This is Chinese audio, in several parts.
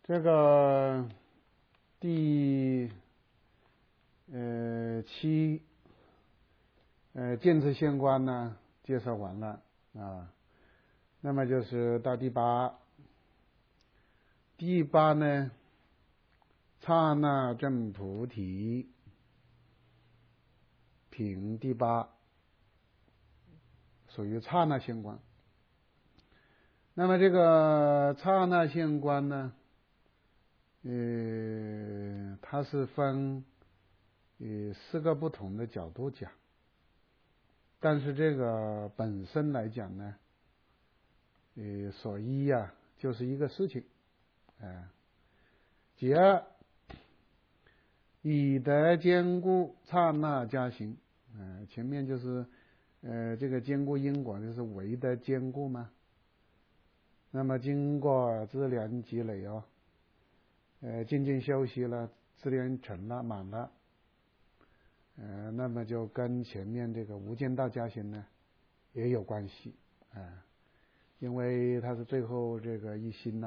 这个第7见次现观呢介绍完了啊，那么就是到第8呢，刹那证菩提品第8，属于刹那现观。那么这个刹那现观呢，它是分4个不同的角度讲，但是这个本身来讲呢，所依就是一个事情，第二，以德坚固刹那加行，前面就是这个坚固因果就是为德坚固嘛。那么经过资粮积累静静休息了，资粮成了满了，那么就跟前面这个无间道加行呢也有关系因为它是最后这个一心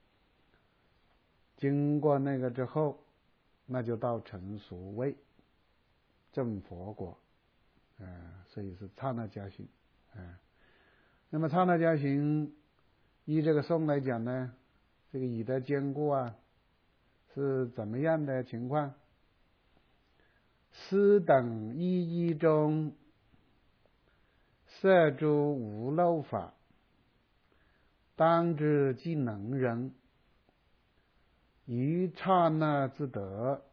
经过那个之后，那就到成熟位证佛果，所以是刹那加行。那么刹那加行依这个颂来讲呢，这个以德坚固是怎么样的情况？斯等一一中摄诸无漏法，当知即能人，一刹那之德，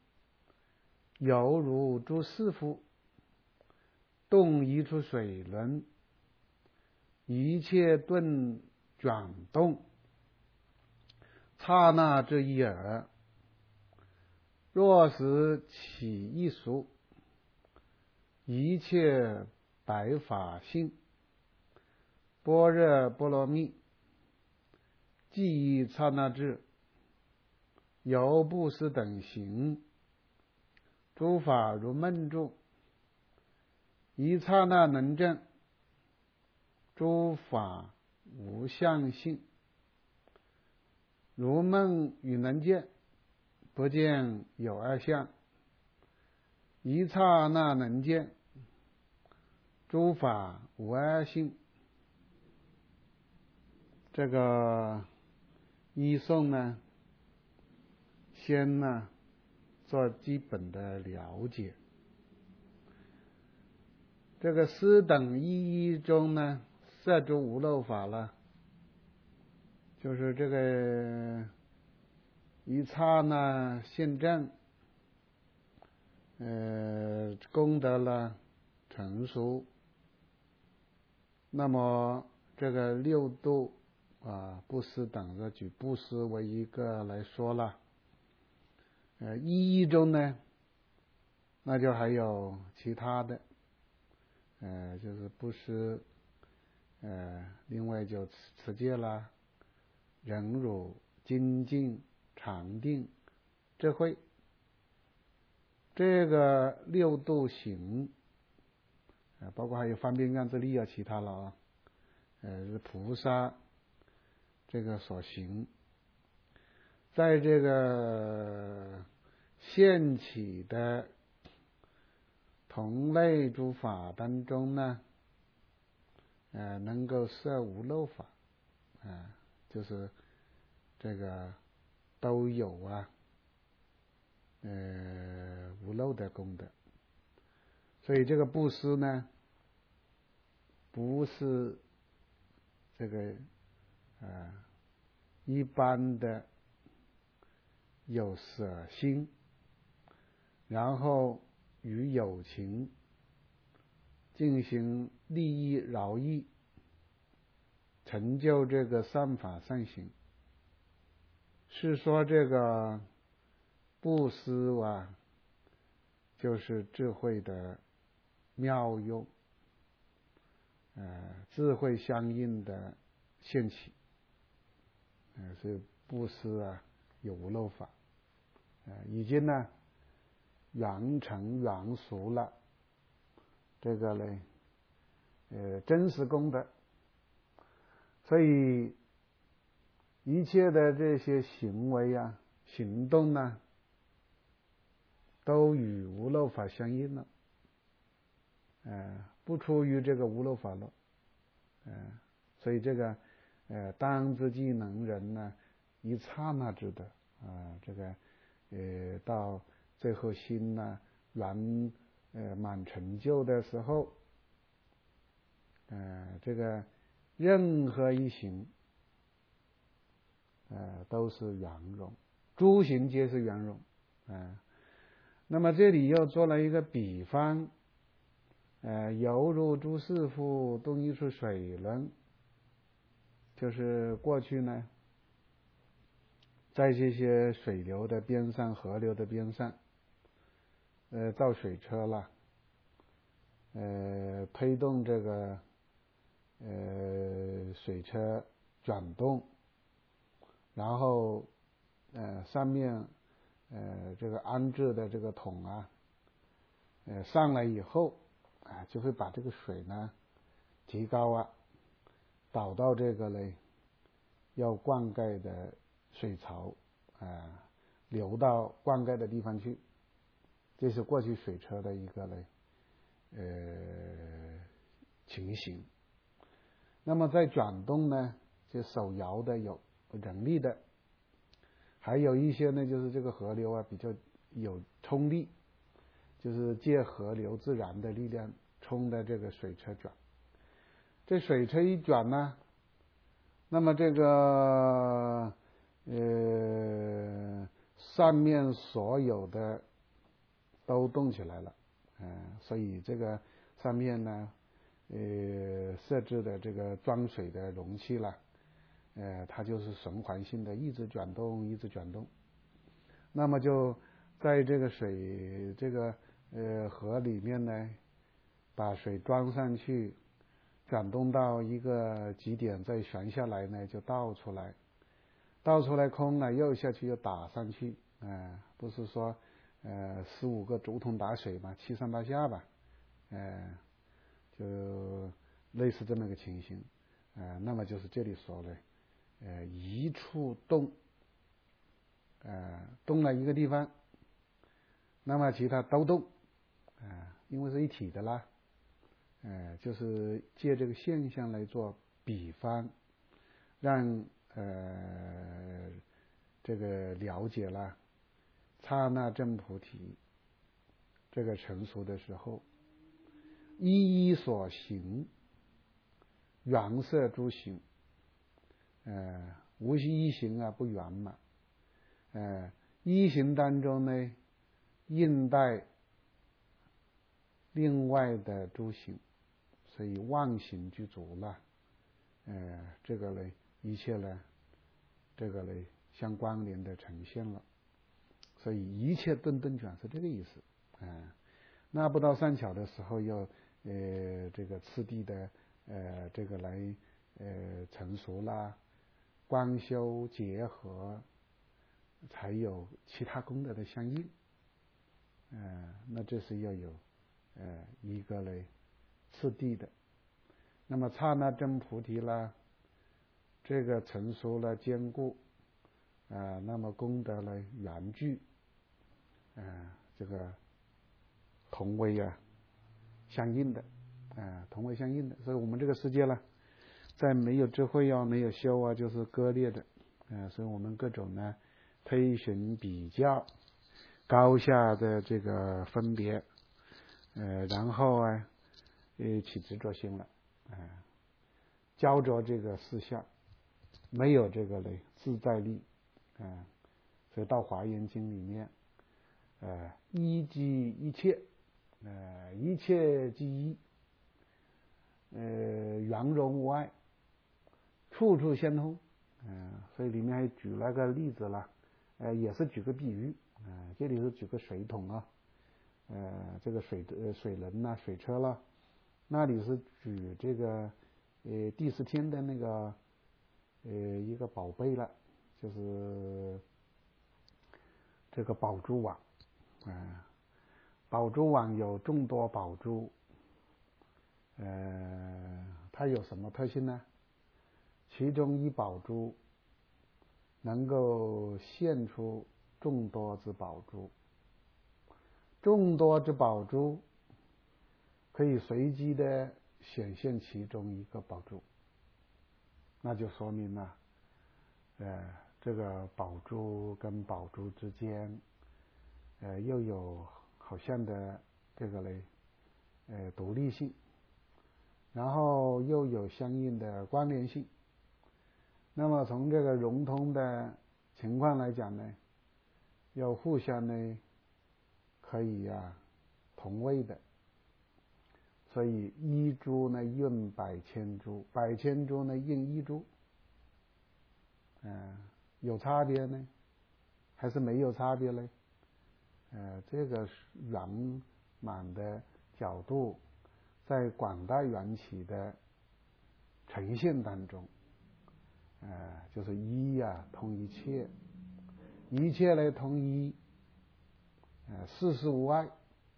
犹如诸师傅动一处水轮，一切顿转动，刹那之一耳。若是起一俗，一切白法性，般若波罗蜜，即以刹那智，由布施等行，诸法如梦住，一刹那能证，诸法无相性，如梦与能见，不见有二相，一刹那能见，诸法无二性。这个依颂呢，先做基本的了解。这个斯等一一中呢，摄诸无漏法了，就是这个一刹那现证，功德了成熟，那么这个6度布施等着举布施为一个来说了，一中呢，那就还有其他的，就是布施，另外就持戒啦、忍辱、精进、禅定、智慧，这个6度行，包括还有方便愿之力其他了是菩萨这个所行，在这个现起的同类诸法当中呢，能够摄无漏法，就是这个都有无漏的功德。所以这个布施呢，不是这个一般的有舍心，然后与有情进行利益饶益，成就这个善法善行，是说这个布施就是智慧的妙用，智慧相应的现起，所以布施有无漏法，已经圆成圆熟了这个真实功德。所以一切的这些行为啊、行动啊，都与无漏法相应了，不出于这个无漏法了，所以这个当知即能人呢，一刹那之德这个到最后心呢圆满成就的时候，这个任何一行都是圆融，诸行皆是圆融那么这里又做了一个比方，犹如诸师傅动一处水轮，就是过去呢，在这些水流的边上、河流的边上，造水车了，推动这个水车转动，然后上面这个安置的这个桶上来以后就会把这个水呢提高导到这个呢要灌溉的水槽流到灌溉的地方去，这是过去水车的一个呢情形。那么在转动呢，就手摇的有人力的，还有一些呢就是这个河流比较有冲力，就是借河流自然的力量冲的这个水车转。这水车一转呢，那么这个上面所有的都动起来了，所以这个上面呢设置的这个装水的容器了，它就是循环性的一直转动一直转动，那么就在这个水这个河里面呢，把水装上去，转动到一个极点，再旋下来呢就倒出来，倒出来空了又下去又打上去，不是说15个竹筒打水嘛，七上八下吧，就类似这么个情形，那么就是这里说的一处动，动了一个地方，那么其他都动，因为是一体的啦，就是借这个现象来做比方，让这个了解了刹那证菩提这个成熟的时候，一一所行圆摄诸行，无系一行不圆满，一行当中呢应带另外的诸行，所以妄行具足了，这个呢一切呢这个呢相关联的呈现了，所以一切顿顿转是这个意思，那不到善巧的时候又这个次第的这个来成熟啦，观修结合，才有其他功德的相应，那这是要有一个嘞次第的。那么刹那证菩提啦，这个成熟了坚固那么功德呢圆具这个同为相应的，同为相应的。所以我们这个世界呢，在没有智慧没有修就是割裂的，所以我们各种呢推寻比较高下的这个分别，然后起执着心了，焦着这个事项，没有这个自在力，所以到华严经里面，一即一切，一切即一，圆融无碍，处处相通，所以里面还举了个例子了，也是举个比喻，这里是举个水桶这个水轮水车了，那里是举这个第10天的那个一个宝贝了，就是这个宝珠网，宝珠网有众多宝珠，它有什么特性呢？其中一宝珠能够现出众多之宝珠，众多之宝珠可以随机的显现其中一个宝珠，那就说明了这个宝珠跟宝珠之间又有好像的这个独立性，然后又有相应的关联性。那么从这个融通的情况来讲呢，又互相呢可以同位的，所以一珠呢应百千珠，百千珠呢应一珠，有差别呢还是没有差别呢？这个圆满的角度在广大缘起的呈现当中，就是一通一切，一切呢通一，事事无碍，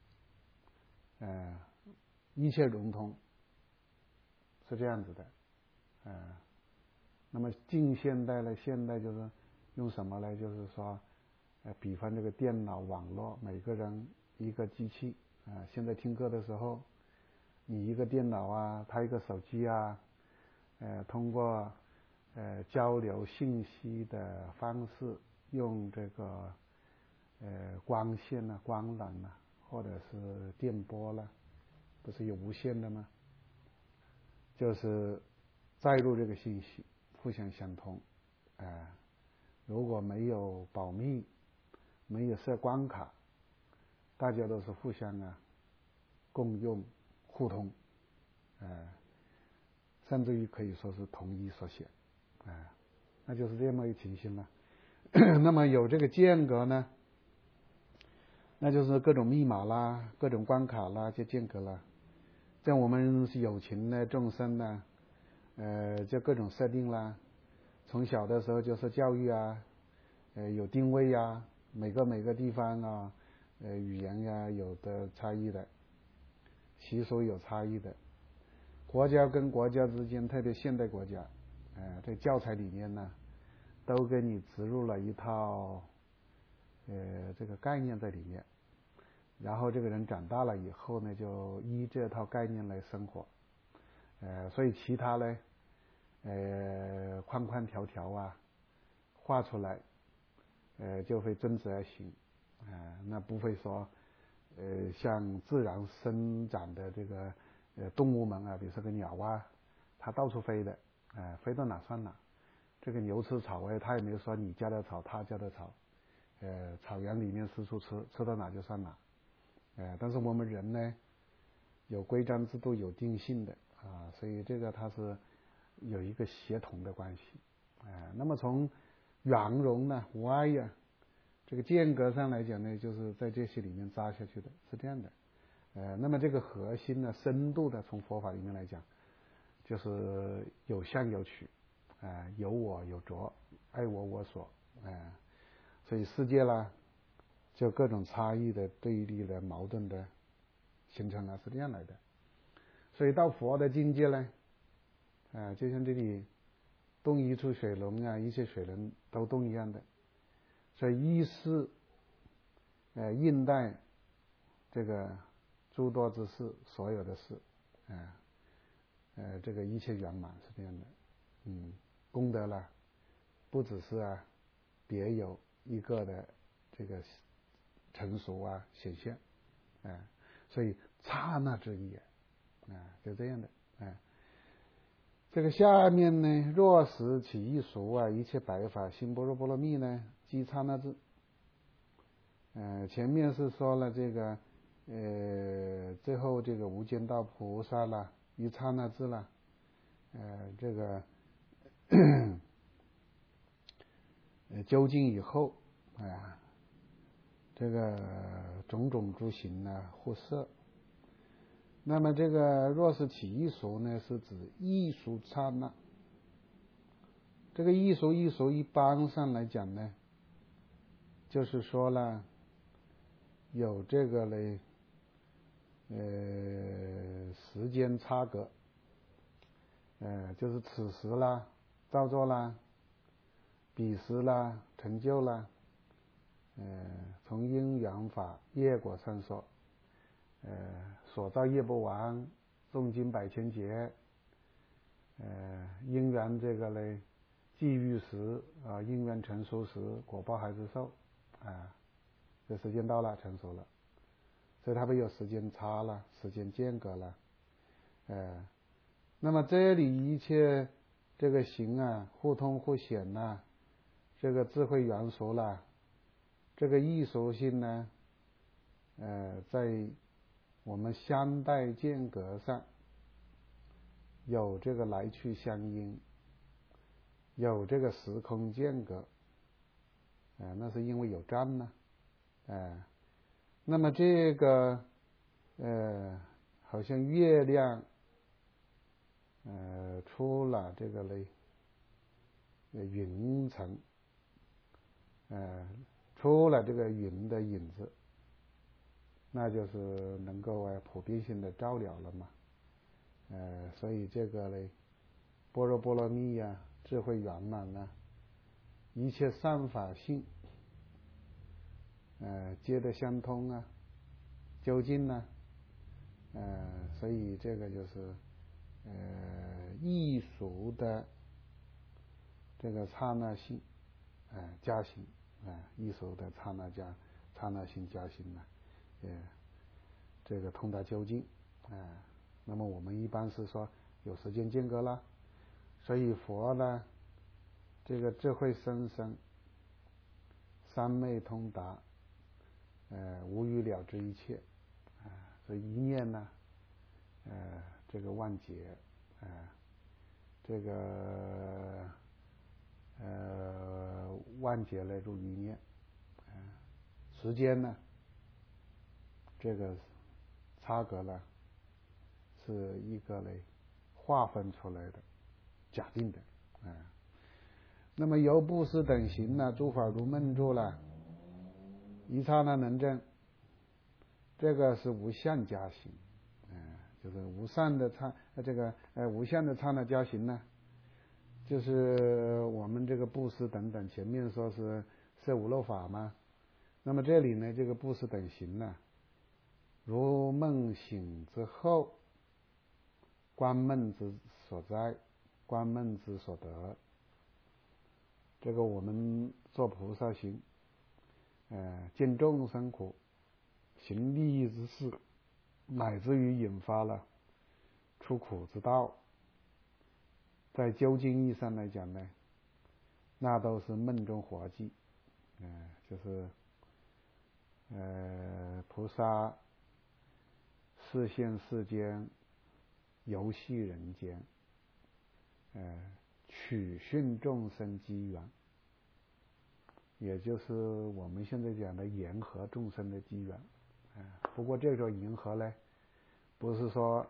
一切融通，是这样子的。那么近现代呢，现代就是用什么呢？就是说比方这个电脑网络，每个人一个机器现在听课的时候，你一个电脑他一个手机通过交流信息的方式，用这个光线光缆或者是电波不是有无线的吗？就是载入这个信息，互相相通。如果没有保密，没有设关卡，大家都是互相共用互通，甚至于可以说是同一所显，那就是这么一情形了。那么有这个间隔呢，那就是各种密码啦，各种关卡啦，就间隔了。像我们有情的众生呢，就各种设定啦。从小的时候就是教育有定位每个地方语言有的差异的，习俗有差异的，国家跟国家之间，特别现代国家，这教材里面呢，都给你植入了一套这个概念在里面，然后这个人长大了以后呢，就依这套概念来生活，所以其他呢框框条条画出来，就会遵之而行，那不会说像自然生长的这个动物们比如说个鸟它到处飞的，飞到哪算哪。这个牛吃草它也没有说你家的草他家的草，草原里面四处吃到哪就算哪，但是我们人呢有规章制度有定性的所以这个它是有一个协同的关系，那么从圆融无碍这个间隔上来讲呢，就是在这些里面扎下去的，是这样的。那么这个核心深度的，从佛法里面来讲，就是有相有取，有我有着，爱我我所，所以世界就各种差异的对立的矛盾的形成是这样来的。所以到佛的境界呢，就像这里动一处水龙一切水龙都动一样的。所以一是应代这个诸多之事，所有的事，这个一切圆满是这样的。功德不只是别有一个的这个成熟显现，所以刹那之意就这样的。这个下面呢，若实起一俗一切百法心般若波罗蜜呢，即刹那智。前面是说了这个最后这个无间道菩萨一刹那智这个究竟以后这个种种诸行互摄。那么这个若是起一俗呢，是指一俗刹那。这个一俗一般上来讲呢，就是说了有这个时间差隔，就是此时造作彼时啦，成就啦，从因缘法业果上说，所造业不完，诵经百千劫，因缘这个呢，际遇时啊，因缘成熟时，果报还是受啊，这时间到了，成熟了，所以它没有时间差了，时间间隔了，那么这里一切这个行啊，互通互显呐，这个智慧圆熟了，这个易熟性呢，在我们相待间隔上有这个来去相应，有这个时空间隔，那是因为有占呢，那么这个好像月亮出了这个嘞云层，出了这个云的影子，那就是能够普遍性的照了了嘛，所以这个嘞般若波罗蜜呀，智慧圆满啊，一切善法性皆得相通啊，究竟呢，所以这个就是易熟的这个刹那性加行易熟的刹那性加行呢，这个通达究竟那么我们一般是说有时间间隔了，所以佛呢这个智慧深深，三昧通达，无余了知一切，所以一念呢，这个万劫，这个万劫来入一念，时间呢，这个差隔呢，是一个嘞划分出来的假定的，那么由布施等行呢，诸法如梦住了，一刹那能证，这个是无相加行，就是无相的无相的刹那加行呢，就是我们这个布施等等，前面说是摄五漏法嘛，那么这里呢，这个布施等行呢，如梦醒之后，观梦之所在，观梦之所得。这个我们做菩萨行，见众生苦，行利益之事，乃至于引发了出苦之道，在究竟意义上来讲呢，那都是梦中活计，就是菩萨示现世间，游戏人间，取训众生机缘，也就是我们现在讲的迎合众生的机缘。不过这种迎合呢，不是说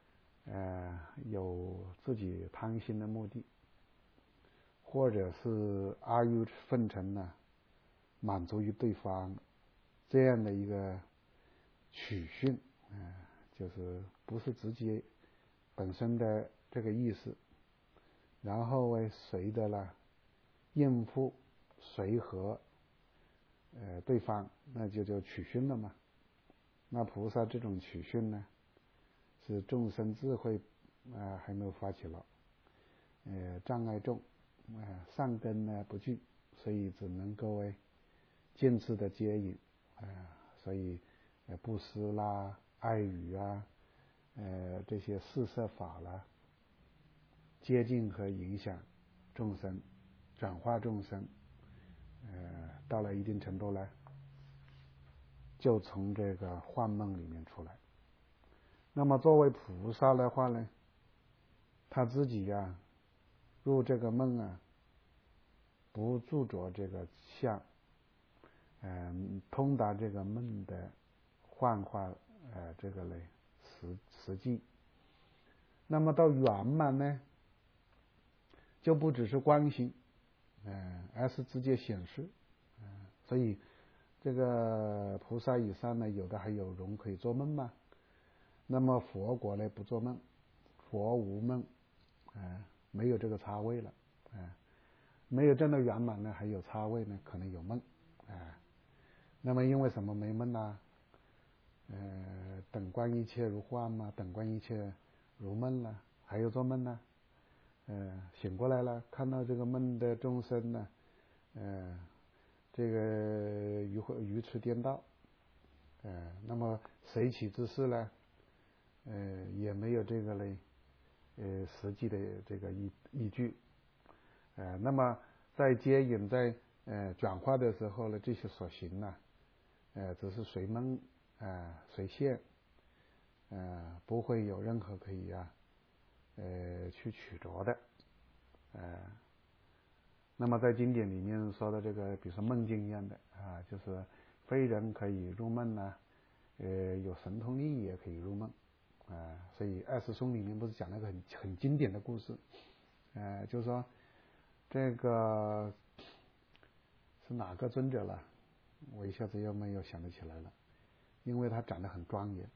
有自己贪心的目的，或者是阿谀奉承呢，满足于对方这样的一个取训，就是不是直接本身的这个意思，然后随的了应付随和对方，那就叫取训了嘛。那菩萨这种取训呢，是众生智慧还没有发起了，障碍重，善根呢不具，所以只能够渐次的接引，所以布施啦、爱语啊，这些四摄法啦，接近和影响众生，转化众生，到了一定程度呢，就从这个幻梦里面出来。那么作为菩萨的话呢，他自己入这个梦不著着这个相，通达这个梦的幻化这个嘞实际。那么到圆满呢，就不只是观心，而是直接显示，所以这个菩萨以上呢，有的还有容可以做梦嘛。那么佛国呢不做梦，佛无梦，没有这个差位了， 没有证得圆满呢，还有差位呢，可能有梦，那么因为什么没梦呢？等观一切如幻嘛，等观一切如梦了，还有做梦呢，醒过来了，看到这个梦的众生呢，这个愚痴颠倒，那么随起之事呢，也没有这个嘞，实际的这个依据，那么在接引在转化的时候呢，这些所行呢，只是随梦随现，不会有任何可以去取着的，那么在经典里面说的这个，比如说梦境一样的就是非人可以入梦呢，有神通力也可以入梦，所以二师兄里面不是讲了个很经典的故事，就是说这个是哪个尊者了，我一下子又没有想得起来了，因为他长得很庄严，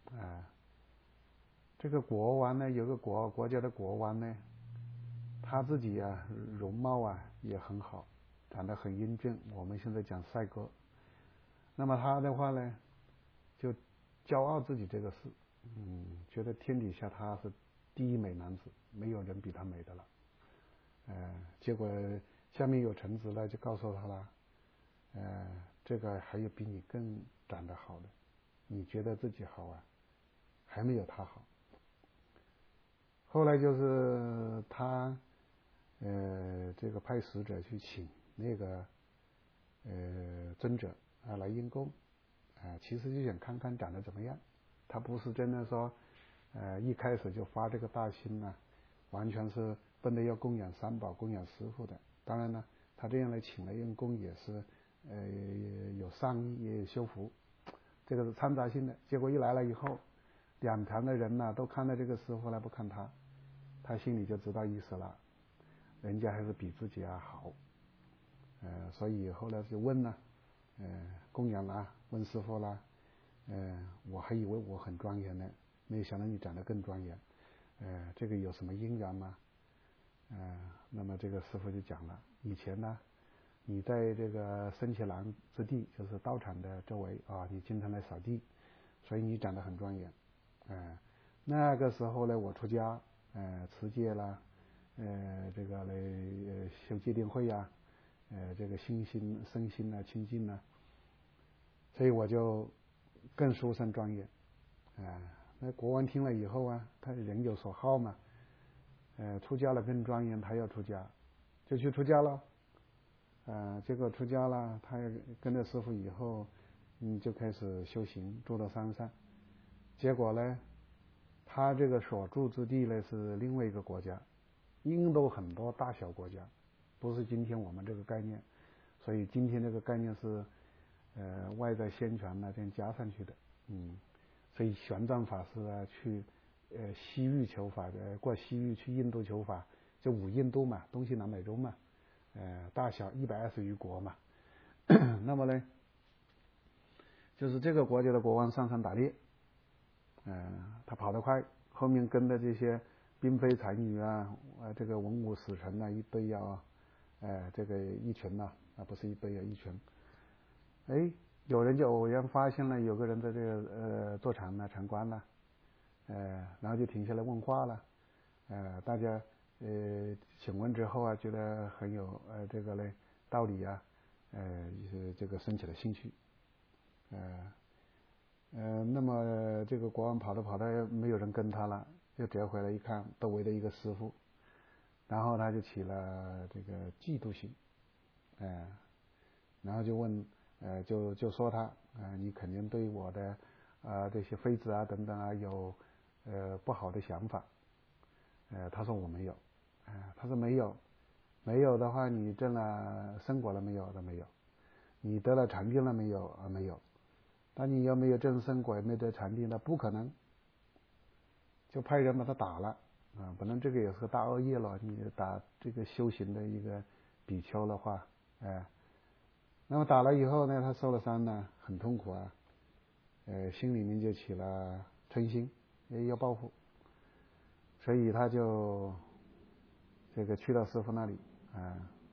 这个国王呢，有个国家的国王呢，他自己容貌也很好，长得很英俊，我们现在讲帅哥。那么他的话呢，就骄傲自己这个事，觉得天底下他是第一美男子，没有人比他美的了。结果下面有臣子呢，就告诉他了，这个还有比你更长得好的，你觉得自己好还没有他好。后来就是他这个派使者去请那个尊者来应供，其实就想看看长得怎么样，他不是真的说一开始就发这个大心呢，完全是奔着要供养三宝供养师父的。当然呢，他这样来请来应供也是有善意也有修福，这个是掺杂性的。结果一来了以后，两旁的人呢都看到这个师父了，不看他，他心里就知道意思了，人家还是比自己好，所以后来就问了，供养啦，问师父啦，我还以为我很庄严呢，没有想到你长得更庄严，这个有什么因缘吗？那么这个师父就讲了，以前呢，你在这个升伽蓝之地，就是道场的周围你经常来扫地，所以你长得很庄严。那个时候呢，我出家，持戒啦，这个来修戒定慧这个身心清净所以我就更殊胜庄严。那国王听了以后他人有所好嘛，出家了更庄严，他要出家，就去出家了。结果出家了，他跟着师父以后，就开始修行，住到山上。结果呢，他这个所住之地呢是另外一个国家，印度很多大小国家，不是今天我们这个概念，所以今天这个概念是外在宣传这样加上去的。所以玄奘法师去西域求法过西域去印度求法，就五印度嘛，东西南北中嘛，大小120余国嘛。那么呢，就是这个国家的国王上山打猎，他跑得快，后面跟的这些嫔妃才女这个文武使臣一堆这个一群不是一堆一群。有人就偶然发现了有个人在这个坐禅禅观了，然后就停下来问话了，大家请问之后觉得很有这个嘞道理这个升起了兴趣，那么这个国王跑的没有人跟他了，又折回来一看，都围着一个师父，然后他就起了这个嫉妒心，然后就问，就说他，你肯定对我的这些妃子等等有不好的想法，他说我没有，他说没有的话，你证了生果了没有？都没有。你得了禅定了没有？没有。那你有没有证生果？没得禅定？那不可能。就派人把他打了本来这个也是个大恶业了，你打这个修行的一个比丘的话，那么打了以后呢，他受了伤很痛苦心里面就起了嗔心，要报复，所以他就这个去到师父那里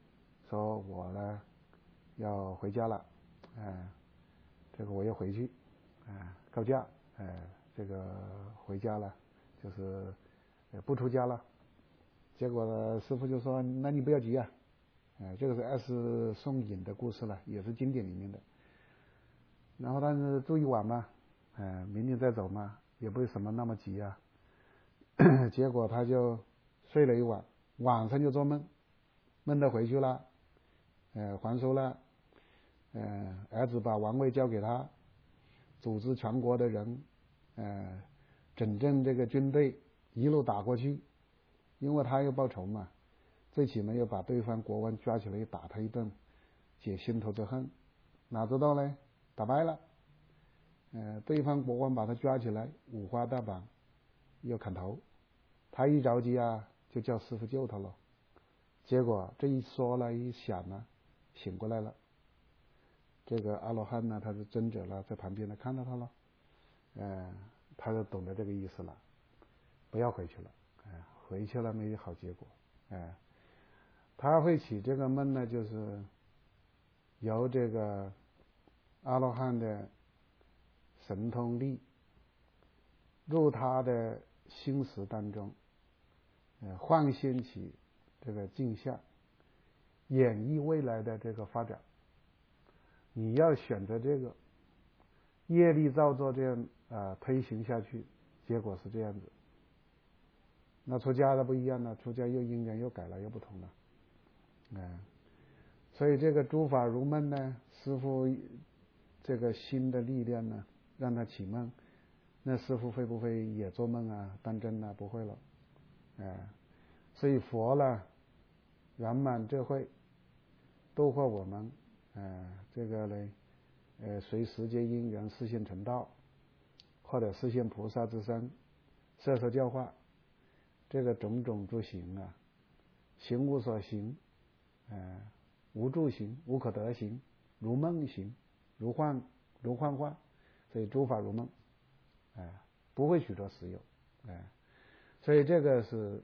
说我呢要回家了，这个我要回去，告假，这个回家了，就是不出家了。结果呢，师父就说：“那你不要急啊，这个是二世送隐的故事了，也是经典里面的。然后但是住一晚嘛，明天再走嘛，也不会什么那么急啊。结果他就睡了一晚，晚上就做梦，梦到回去了，还俗了，儿子把王位交给他，组织全国的人，整顿这个军队，一路打过去。”因为他要报仇嘛，最起码要把对方国王抓起来打他一顿，解心头之恨。哪知道呢，打败了，对方国王把他抓起来，五花大绑，要砍头。他一着急啊，就叫师父救他了。结果这一说了一想呢，醒过来了。这个阿罗汉呢，他是尊者了，在旁边呢看到他了，他就懂得这个意思了，不要回去了。回去了没有好结果，他会起这个梦呢，就是由这个阿罗汉的神通力入他的心识当中，幻现起这个镜像，演绎未来的这个发展。你要选择这个业力造作这样推行下去，结果是这样子。那出家的不一样了，出家又因缘又改了，又不同了，所以这个诸法如梦呢，师父这个心的力量呢，让他起梦，那师父会不会也做梦啊？当真啊？不会了，所以佛呢，圆满智慧，度化我们，这个呢，随时间因缘示现成道，或者示现菩萨之身，摄受教化。这个种种诸行啊，行无所行，无住行，无可得行，如梦行，如幻化，所以诸法如梦，不会取着实有，所以这个是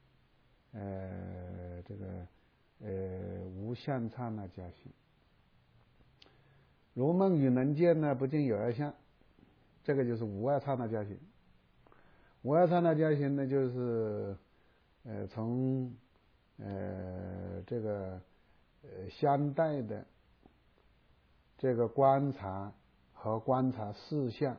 这个无相刹那加行。如梦与能见呢，不见有二相，这个就是无二刹那加行。无二刹那加行呢，就是从这个相待的这个观察和观察事项，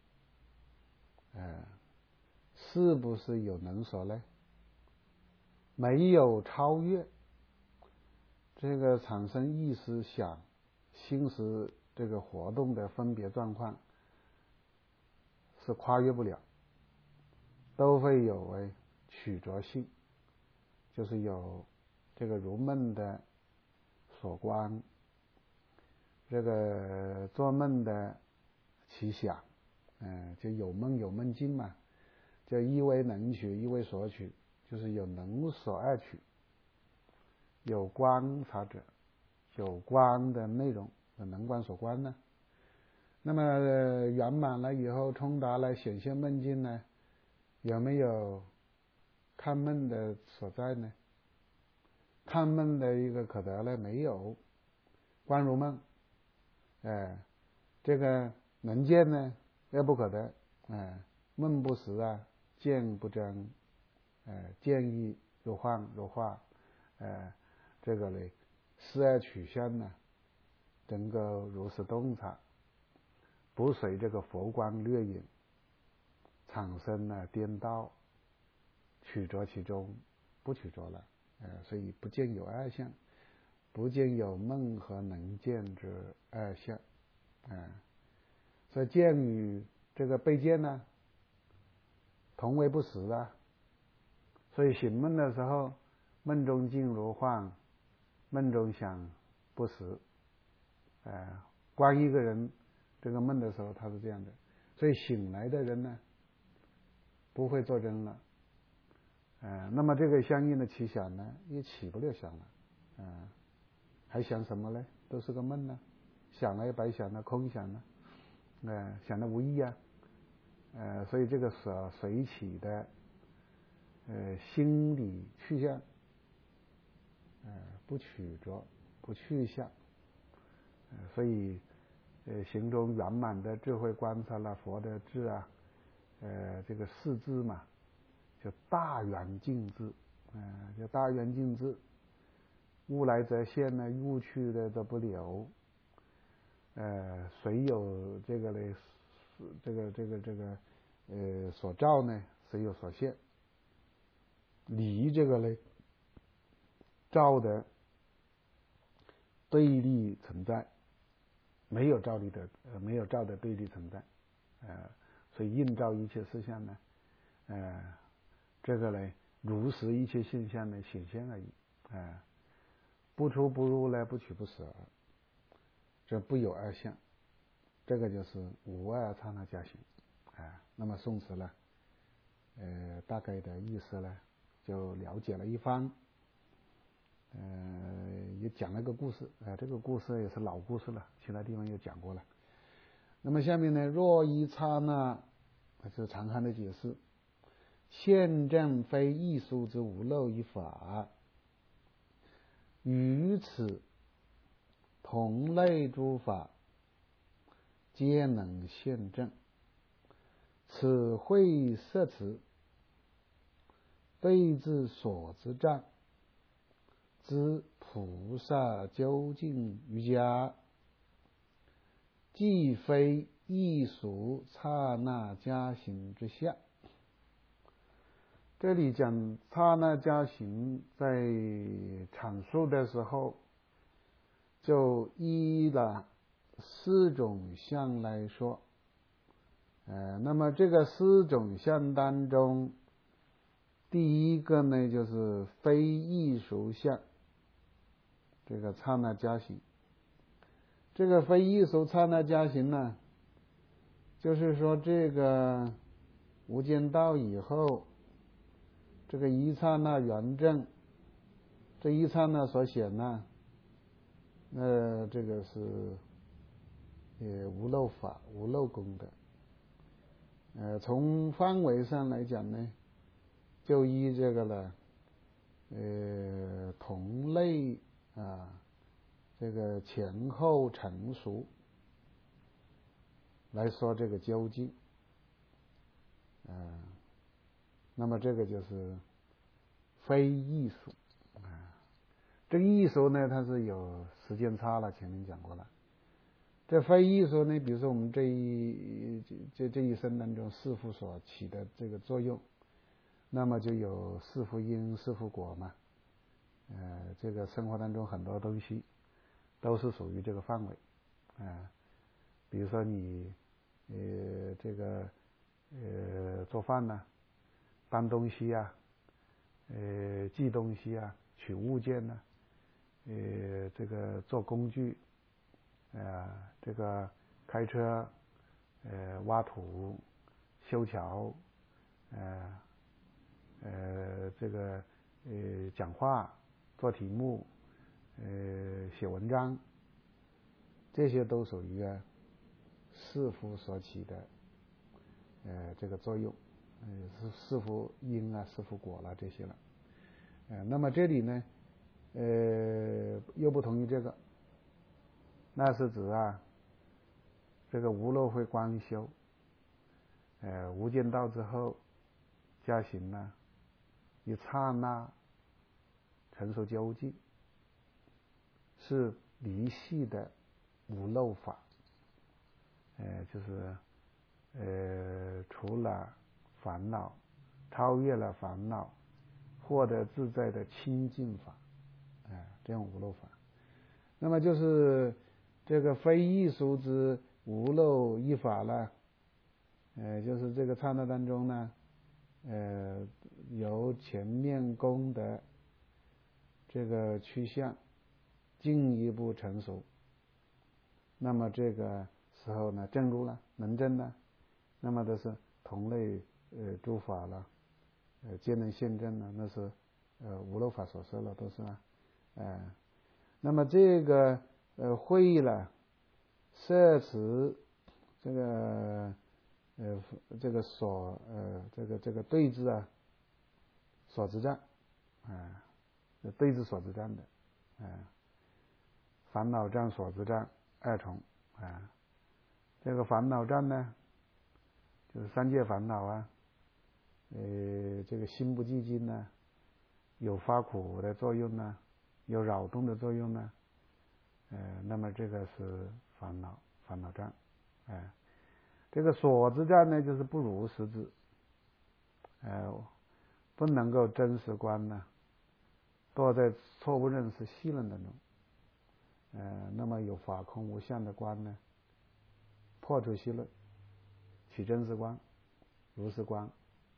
是不是有能所呢？没有超越，这个产生意识想心识这个活动的分别状况是跨越不了，都会有取着性，就是有这个如梦的所观，这个做梦的其想，就有梦有梦境嘛，就一为能取，一为所取，就是有能所二取，有观察者，有观的内容，有能观所观呢。那么圆满了以后，通达了显现梦境呢，有没有看梦的所在呢？看梦的一个可得呢？没有。观如梦，这个能见呢，也不可得，梦不实啊，见不真，见亦如幻如化，这个呢，事二取向呢，能够如实洞察，不随这个佛光掠影，产生了颠倒，取着其中，不取着了，所以不见有二相，不见有梦和能见之二相，所以见与这个被见呢，同为不实啊。所以醒梦的时候，梦中境如幻，梦中想不实，观一个人这个梦的时候，他是这样的。所以醒来的人呢，不会做真了，那么这个相应的起想呢，也起不了想了，还想什么呢？都是个梦呢，想了也白想了，空想了，想的无益啊，所以这个所随起的心理去向， 不取着，不去相，所以行中圆满的智慧观察了佛的智啊，这个四智嘛，就大圆净智，就大圆净智，物来则现呢，物去的都不留，谁有这个嘞？所照呢，谁有所现？离这个嘞，照的对立存在，没有照的对立存在，所以映照一切事项呢，这个呢，如实一切现象呢显现而已，不出不入呢，不取不舍，这不有二相，这个就是无二刹那加行，那么宋词呢，大概的意思呢，就了解了一番，也讲了个故事，这个故事也是老故事了，其他地方也讲过了。那么下面呢，若一刹那，是长汉的解释，现证非艺术之无漏一法，于此同类诸法皆能现证，此会摄持对治所之障之菩萨究竟瑜伽，既非艺术刹那加行之相。这里讲刹那加行，在阐述的时候，就依了四种相来说，那么这个四种相当中，第一个呢就是非艺术相，这个刹那加行。这个非艺术刹那加行呢，就是说这个无间道以后，这个一刹那圆证，这一刹那所显呢，这个是无漏法、无漏功德。从范围上来讲呢，就依这个了，同类这个前后成熟来说这个究竟，那么这个就是非艺术，这个艺术呢，它是有时间差了，前面讲过了。这非艺术呢，比如说我们这一生当中四福所起的这个作用，那么就有四福因、四福果嘛。这个生活当中很多东西都是属于这个范围，比如说你这个做饭呢，搬东西啊，寄东西啊，取物件呢，这个做工具，这个开车，挖土，修桥，这个讲话，做题目，写文章，这些都属于四福所起的这个作用，是四福因啊，四福果啦这些了。那么这里呢，又不同于这个，那是指这个无漏慧观修，无间道之后加行呢，一刹那成熟究竟，是离系的无漏法，就是除了烦恼，超越了烦恼，获得自在的清净法，这样无漏法。那么就是这个非艺术之无漏一法呢，就是这个刹那当中呢，由前面功德这个趋向进一步成熟，那么这个时候呢，证入了，能证了，那么都是同类诸法了，皆能现证了，那是无漏法所说了，都是那么这个会了摄持这个这个所这个对治所知障， 对治所知障的，烦恼障、所知障二重，这个烦恼障呢，就是三界烦恼啊，这个心不寂静呢，有发苦的作用呢，有扰动的作用呢，那么这个是烦恼障，这个所知障呢，就是不如实知，不能够真实观呢，堕在错误认识戏论当中，那么有法空无相的观呢，破除戏论，起真实观、如实观，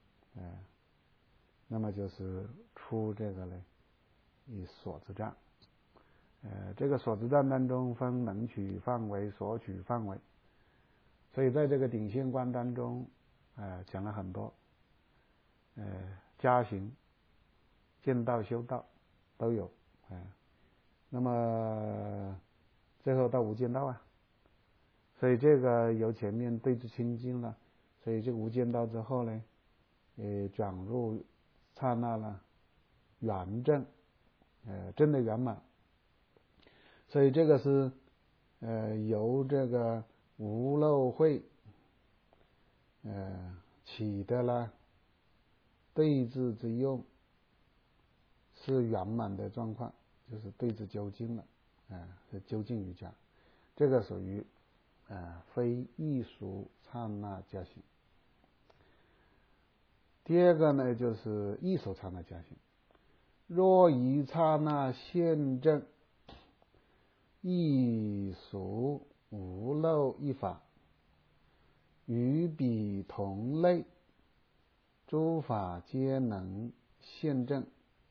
那么就是出这个呢，以所知障，这个所知障当中分能取范围、所取范围，所以在这个顶心观当中，讲了很多，加行、见道、修道都有，那么最后到无间道啊，所以这个由前面对治清净了，所以这个无间道之后呢，转入刹那了圆正，真的圆满，所以这个是由这个无漏慧起的了对治之用，是圆满的状况，就是对治究竟了，是究竟瑜伽，这个属于非异熟刹那加行。第二个呢，就是异熟刹那加行。若一刹那现证异熟无漏一法，与彼同类，诸法皆能现证。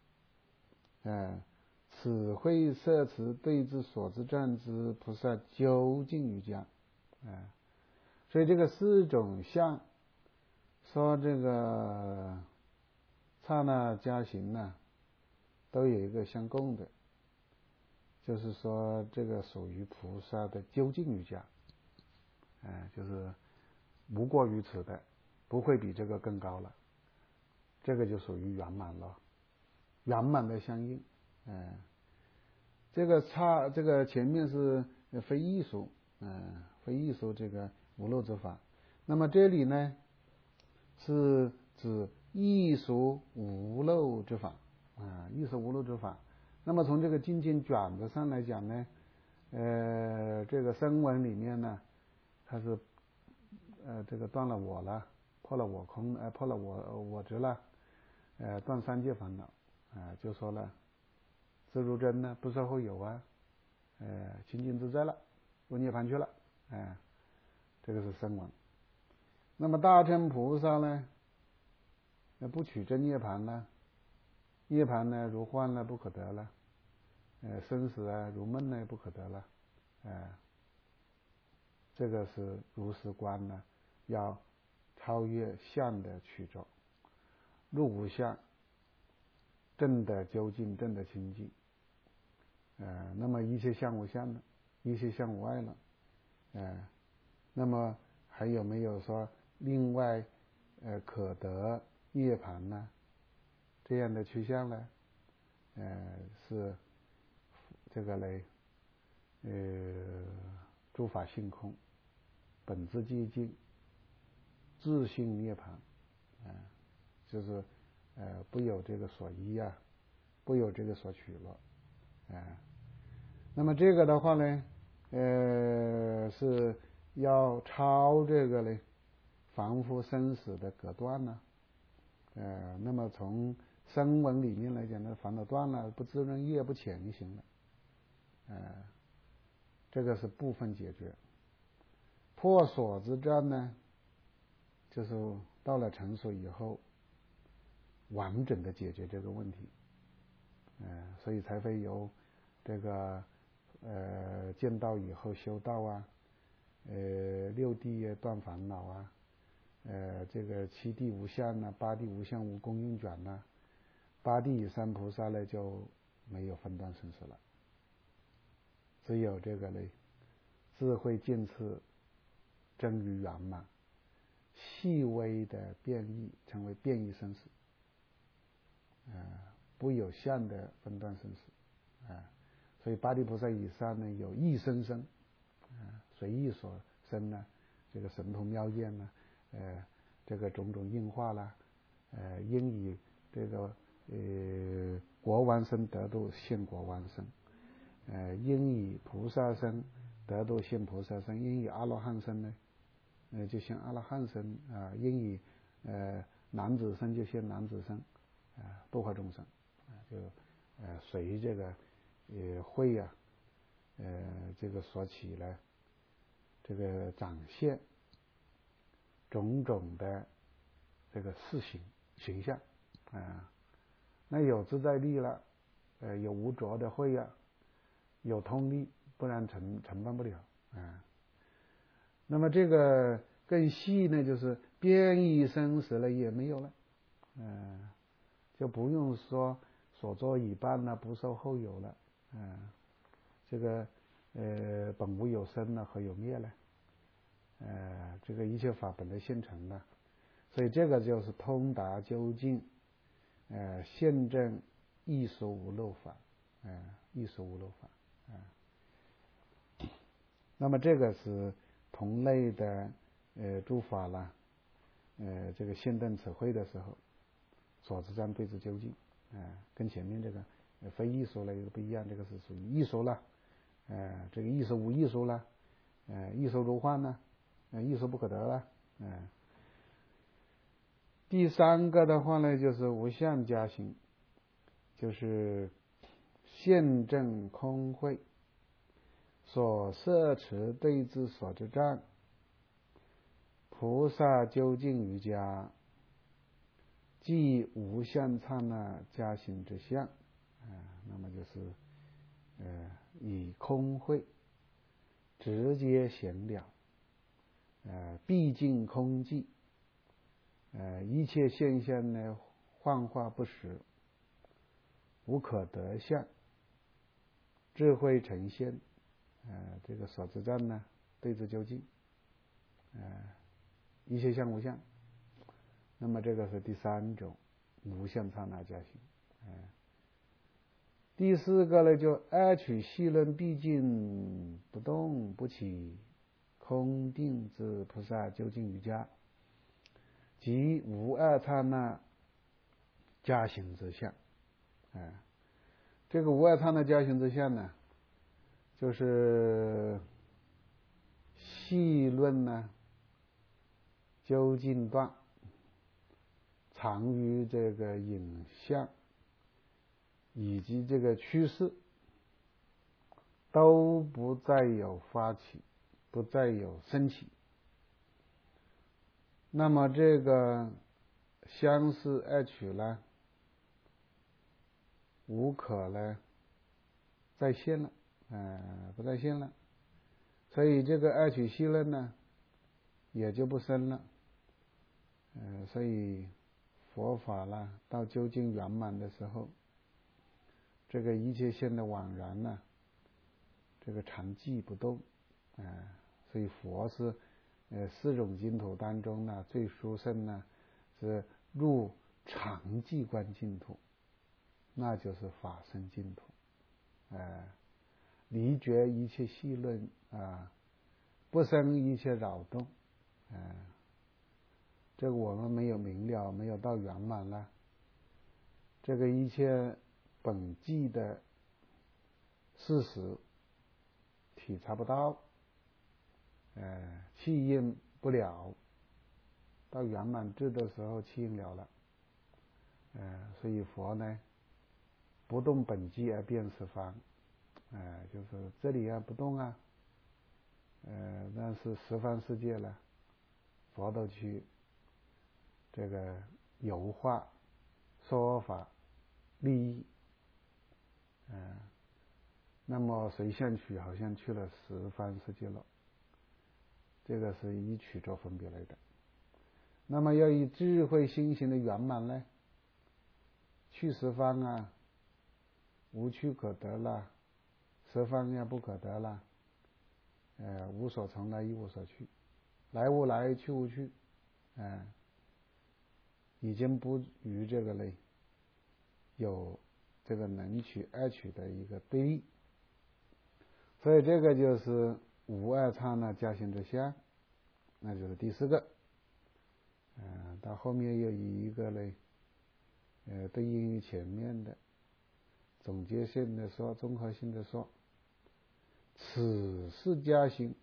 此会摄持对治所知障之菩萨究竟瑜伽。所以这个四种相，说这个刹那加行呢，都有一个相共的，就是说这个属于菩萨的究竟瑜伽，就是无过于此的，不会比这个更高了，这个就属于圆满了，圆满的相应。这个前面是非异熟，非异熟这个无漏之法，那么这里呢是指异熟无漏之法，异熟无漏之法。那么从这个境界转折上来讲呢，这个声闻里面呢，它是这个断了我了，破了我空，破了我执了，断三界烦恼，就说了自如真呢，不受后有啊，清净自在了，入涅槃去了，这个是声闻。那么大乘菩萨呢，不取真涅槃了，涅槃呢如幻了，不可得了，生死如梦呢，不可得了，这个是如实观呢，要超越相的取着，入无相，证得究竟，证得清净。那么一切相无相了，一切相无碍了，那么还有没有说另外可得涅槃呢？这样的趋向呢？是这个嘞，诸法性空，本自寂静，自性涅槃，就是不有这个所依啊，不有这个所取了，那么这个的话呢，是要超这个呢凡夫生死的隔断呢，那么从声闻里面来讲呢，烦恼断了，不自认业不潜行了，这个是部分解决。破所知障呢，就是到了成熟以后，完整的解决这个问题，所以才会有这个见道以后修道啊，六地断烦恼啊，这个七地无相啊，八地无相无功用卷呐，八地以上菩萨呢就没有分段生死了，只有这个呢智慧见次臻于圆满，细微的变异成为变异生死， 不有相的分段生死啊。所以八地菩萨以上呢，有意生生啊，随意所生呢，这个神通妙见呢，这个种种应化啦，应以这个国王身得度现国王身，应以菩萨身得度现菩萨身，应以阿罗汉身呢，就现阿罗汉身啊，应以男子身就现男子身啊，度化众生啊，就随这个会啊，这个所起来这个展现种种的这个事情形象啊，那有自在力了，有无着的慧啊，有通力，不然承办不了啊。那么这个更细呢，就是变异生死了也没有了，就不用说所作已办了，不受后有了，这个本无有生了，何有灭了？这个一切法本来现成的，所以这个就是通达究竟，现证异熟无漏法，异熟无漏法，那么这个是同类的诸法啦，这个现证此会的时候所知占对治究竟，跟前面这个非异熟了又不一样，这个是属于异熟了，这个异熟无异熟了，异熟如幻呢，异熟不可得了，第三个的话呢，就是无相加行，就是现证空慧所摄持对治所知障，菩萨究竟瑜伽，即无相刹那加行之相，那么就是以空慧直接显了，毕竟空寂，一切现象呢幻化不实，无可得相，智慧呈现，这个所知障呢对治究竟，一切相无相，那么这个是第三种无相刹那加行。第四个呢，就二取细论毕竟不动不起空定之菩萨究竟瑜伽，即无二刹那加行之相。这个无二刹那加行之相呢，就是细论呢究竟断，常于这个影像以及这个趋势都不再有发起，不再有升起，那么这个相似二取呢无可呢再现了，不再现了，所以这个二取细论呢也就不生了，所以佛法啦到究竟圆满的时候，这个一切现的惘然呢，这个常寂不动，所以佛是四种净土当中呢最殊胜呢是入常寂观净土，那就是法身净土，离绝一切细论不生一切扰动，这个我们没有明了，没有到圆满了，这个一切本寂的事实体察不到，气应不了，到圆满智的时候气应了了，所以佛呢不动本寂而变十方，就是这里不动啊，但是十方世界了，佛都去这个游化说法利益，那么随相取好像去了十方世界了，这个是以取做分别来的。那么要以智慧心行的圆满呢，去十方无去可得了，十方不可得了，无所从来，一无所去，来无来，去无去，已经不与这个类有这个能取爱取的一个对立。所以这个就是无二刹那加行之相，那就是第四个。到后面又以一个呢，对应于前面的总结性的说，综合性的说，此四加行，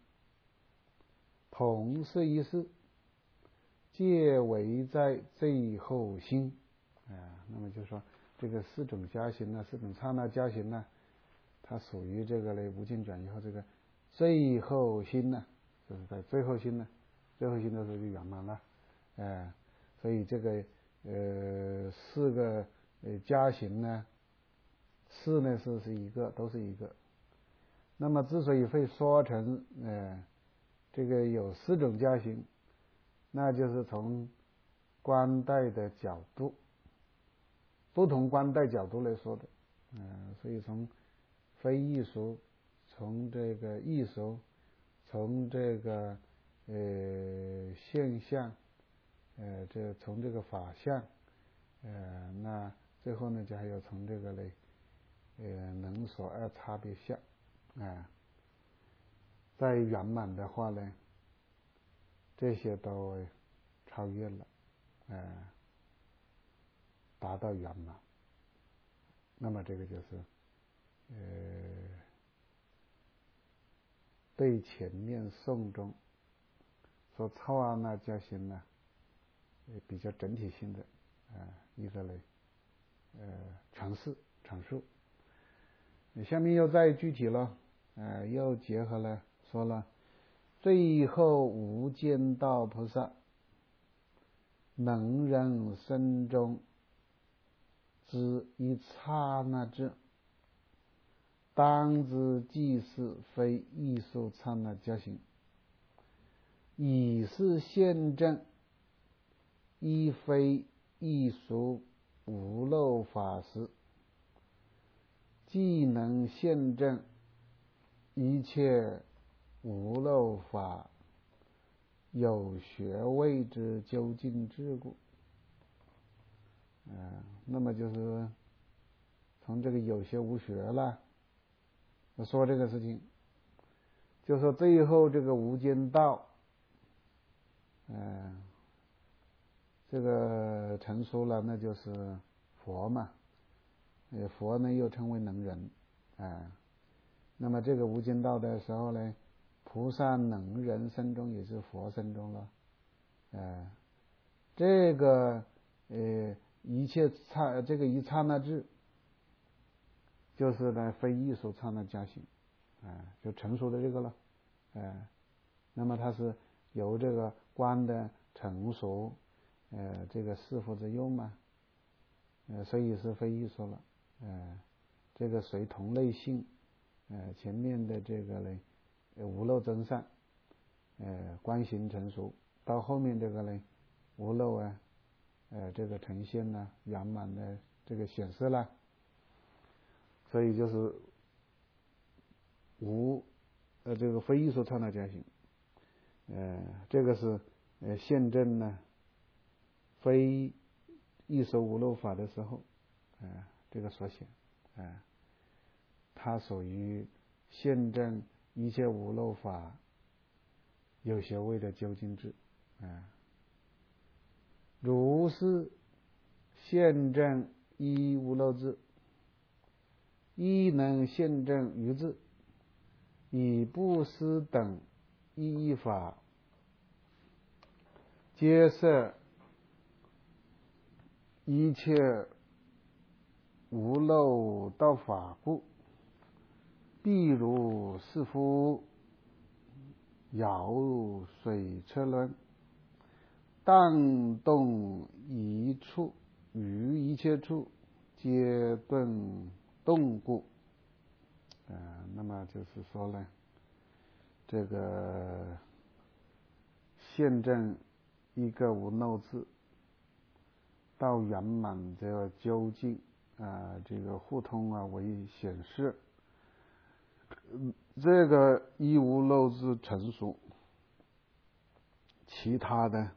同是一事，皆为在最后心。那么就说这个四种加行呢，四种刹那加行呢，它属于这个呢无尽转以后这个最后心呢，就是在最后心呢，最后心的时候就圆满了。所以这个四个加行呢，四呢是一个，都是一个。那么之所以会说成这个有四种加行，那就是从观待的角度，不同观待角度来说的。所以从非艺术，从这个艺术，从这个现象，从这个法相，那最后呢就还有从这个嘞能所二差别相。再圆满的话呢，这些都超越了，达到圆满。那么这个就是对前面颂中说超阿那加行呢，比较整体性的一个嘞阐述。下面又再具体了，又结合了说了，最后无间道菩萨能人身中之一刹那智，当知即是非艺术刹那加行，以是现证亦非艺术无漏法时，既能现证一切无漏法有学位之究竟之故。那么就是从这个有学无学了说这个事情，就说最后这个无间道这个成熟了，那就是佛嘛。佛呢又称为能人。那么这个无间道的时候呢，菩萨能人身中也是佛身中了。这个一切这个一刹那智，就是呢非艺术刹那加行，就成熟的这个了。那么它是由这个观的成熟，这个视佛之用嘛，所以是非艺术了。这个随同类性，前面的这个呢无漏真善，观行成熟，到后面这个呢无漏这个呈现呢圆满的这个显示了。所以就是这个非艺术刹那加行，这个是现证呢非艺术无漏法的时候，这个所显，它属于现证一切无漏法有学位的究竟智。如是现证一无漏智，亦能现证于智，以布施等一法，皆摄一切无漏道法故，譬如是夫舀水车轮，荡动一处，于一切处皆顿动故。那么就是说呢，这个现证一个无漏智到圆满这个究竟这个互通为显示，这个一无漏智成熟，其他的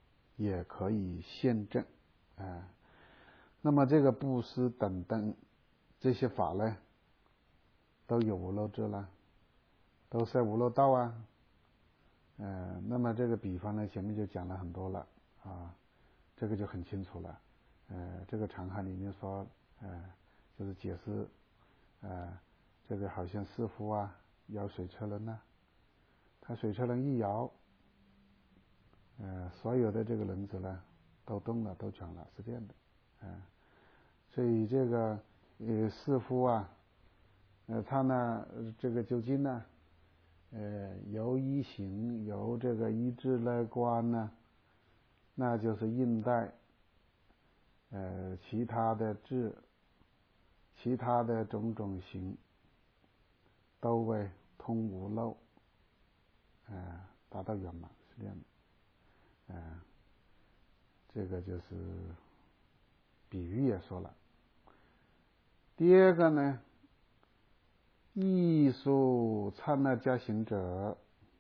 也可以现证。那么这个布施等等这些法呢，都有无漏智了，都是无漏道啊。那么这个比方呢，前面就讲了很多了啊，这个就很清楚了。这个长汉里面说，就是解释，这个好像师傅啊摇水车轮呐，他水车轮一摇，所有的这个轮子呢都动了，都转了，是这样的。所以这个师傅啊，他呢这个究竟呢，由一行由这个一智来观呢，那就是应带其他的智，其他的种种行，都为通无漏，达到圆满，是这样的。这个就是比喻也说了。第二个呢，艺术刹那加行者，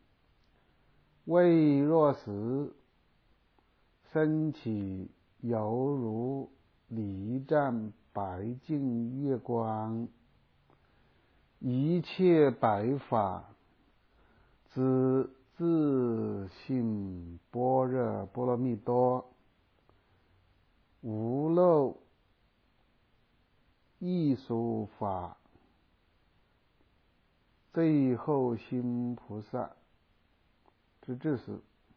未若时，升起犹如离湛白净月光，一切白法之自性般若波罗蜜多，无漏艺术法最后心菩萨之至时，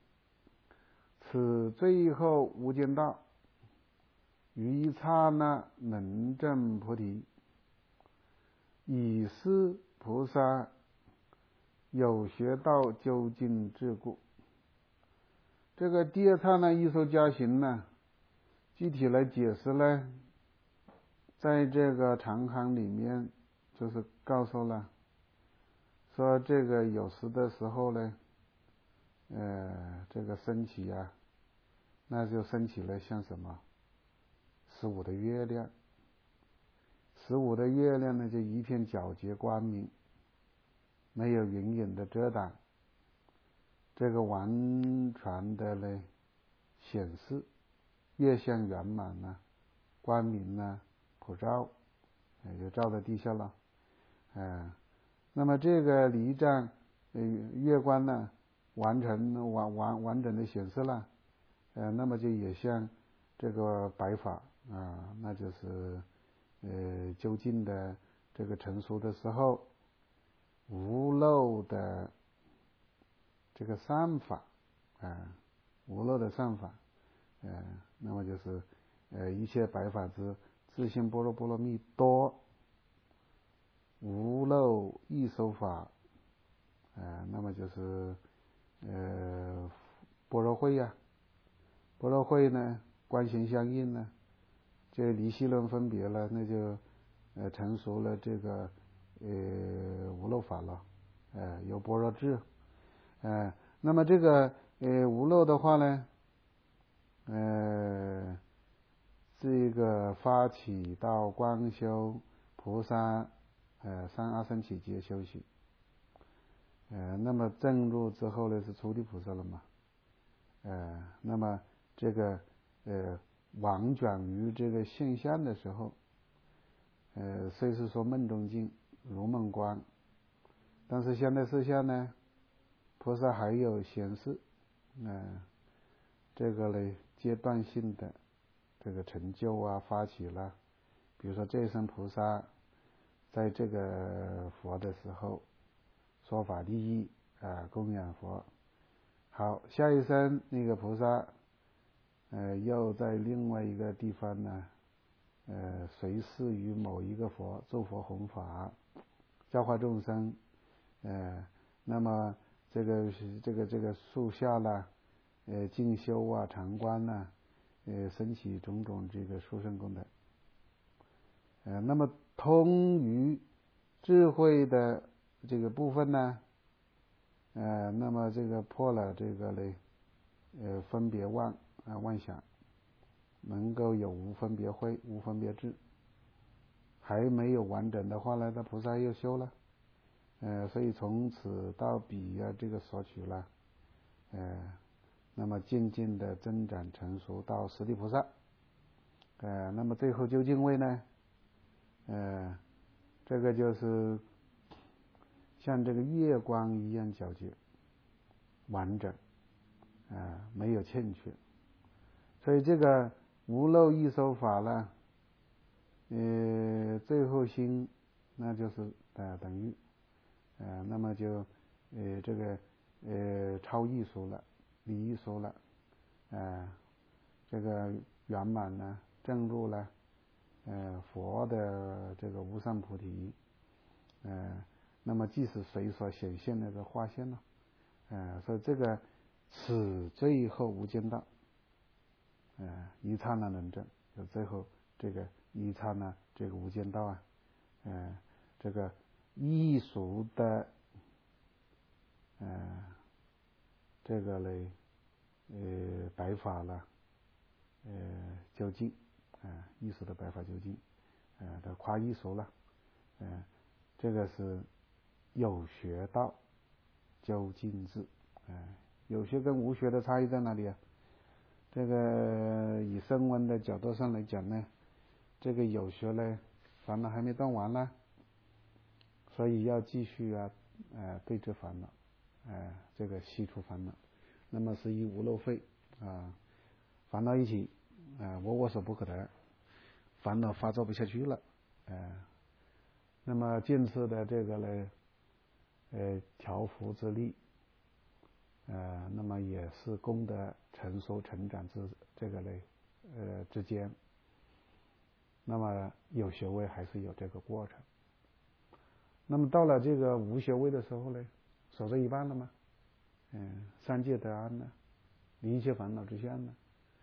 此最后无间道，于一刹那能证菩提，以是菩萨有学道究竟智故。这个第二刹那艺术加行呢，具体来解释呢，在这个长行里面就是告诉了，说这个有时的时候呢，这个升起啊，那就升起了像什么15的月亮，15的月亮呢就一片皎洁光明，没有云影的遮挡，这个完全的呢显示月相圆满呢，光明呢普照，就照在地下了。那么这个离湛月光呢完整的显示了，那么就也像这个白法啊，那就是究竟的这个成熟的时候，无漏的这个善法，无漏的善法，那么就是一切白法之自性般若波罗蜜多，无漏艺术法，那么就是般若慧呀，般若慧呢观行相应呢，这离系论分别了，那就成熟了这个无漏法了，有般若智，那么这个无漏的话呢，这个发起到观修菩萨三阿僧祇劫修行，那么证入之后呢是初地菩萨了嘛，那么这个往转于这个现象的时候，虽是说梦中境如梦观，但是现在事项呢，菩萨还有显示，这个呢阶段性的这个成就啊发起了，比如说这一生菩萨在这个佛的时候说法利益供养佛，好，下一生那个菩萨又在另外一个地方呢，随侍于某一个佛，诸佛弘法，教化众生，那么这个树下啦，静修啊，常观呐，升起种种这个殊胜功德，那么通于智慧的这个部分呢，那么这个破了这个嘞，分别妄想，能够有无分别慧、无分别智，还没有完整的话呢，那菩萨又修了，所以从此到彼啊，这个索取了，那么渐渐的增长成熟到十地菩萨，那么最后究竟位呢， 这个就是像这个月光一样皎洁完整，没有欠缺。所以这个无漏一收法呢，最后心那就是等于那么就这个超异熟了，离异熟了，这个圆满呢，正入了佛的这个无上菩提，那么即是随所显现那个化现了，所以这个此最后无间道，一刹那能证，就最后这个一刹那这个无间道啊，这个异熟的这个嘞白法了，究竟异熟的白法究竟，这夸异熟了，这个是有学道究竟智，有学跟无学的差异在哪里啊？这个以声闻的角度上来讲呢，这个有学呢烦恼还没断完呢，所以要继续对治烦恼，这个息除烦恼，那么是以无漏废烦恼一起我所不可得，烦恼发作不下去了，那么渐次的这个呢调伏之力，那么也是功德成熟成长之这个类之间，那么有学位还是有这个过程。那么到了这个无学位的时候呢，守着一半了吗？三界得安了，离一切烦恼之相了，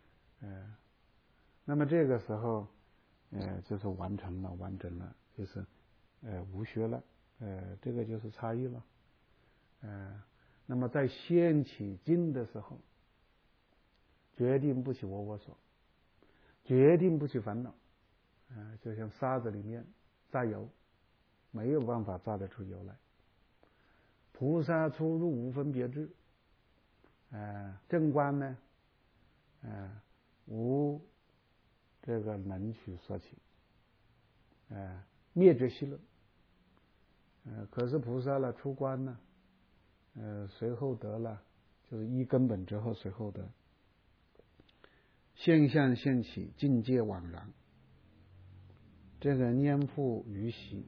那么这个时候就是完成了，完整了，就是无学了，这个就是差异了，那么在现起境的时候，决定不起我所，决定不起烦恼，就像沙子里面榨油，没有办法榨得出油来。菩萨出入无分别智，正观呢，无这个能取所起，灭绝息乐，可是菩萨了出观呢，随后得了，就是依根本之后随后得现象现起，境界惘然，这个念复于习，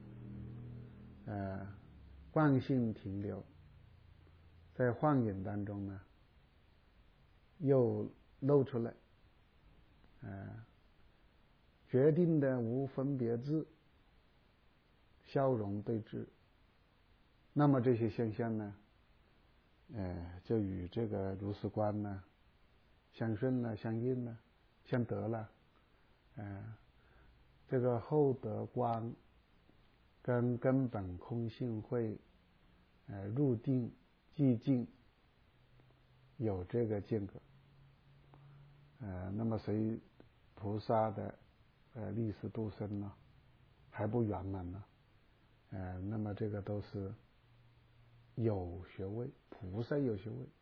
惯性停留，在幻影当中呢，又露出来，决定的无分别智，消融对治，那么这些现象呢，就与这个如是观呢相顺了，相应了，相得了，这个后得观跟根本空性会入定寂静有这个间隔，那么随菩萨的历史度生呢还不圆满呢，那么这个都是有学位，菩萨有学位，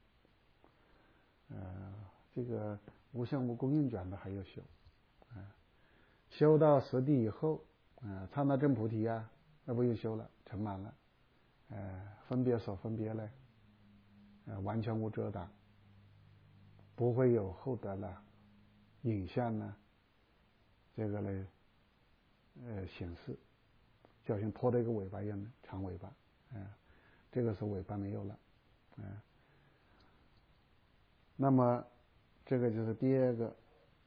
这个无相无供应卷的还要修，修到实地以后，刹那证菩提啊，那不用修了，成满了，分别所分别呢，完全无遮挡，不会有后得了影像呢，这个呢，显示，就好像拖着一个尾巴一样的长尾巴，这个是尾巴没有了，那么这个就是第二个，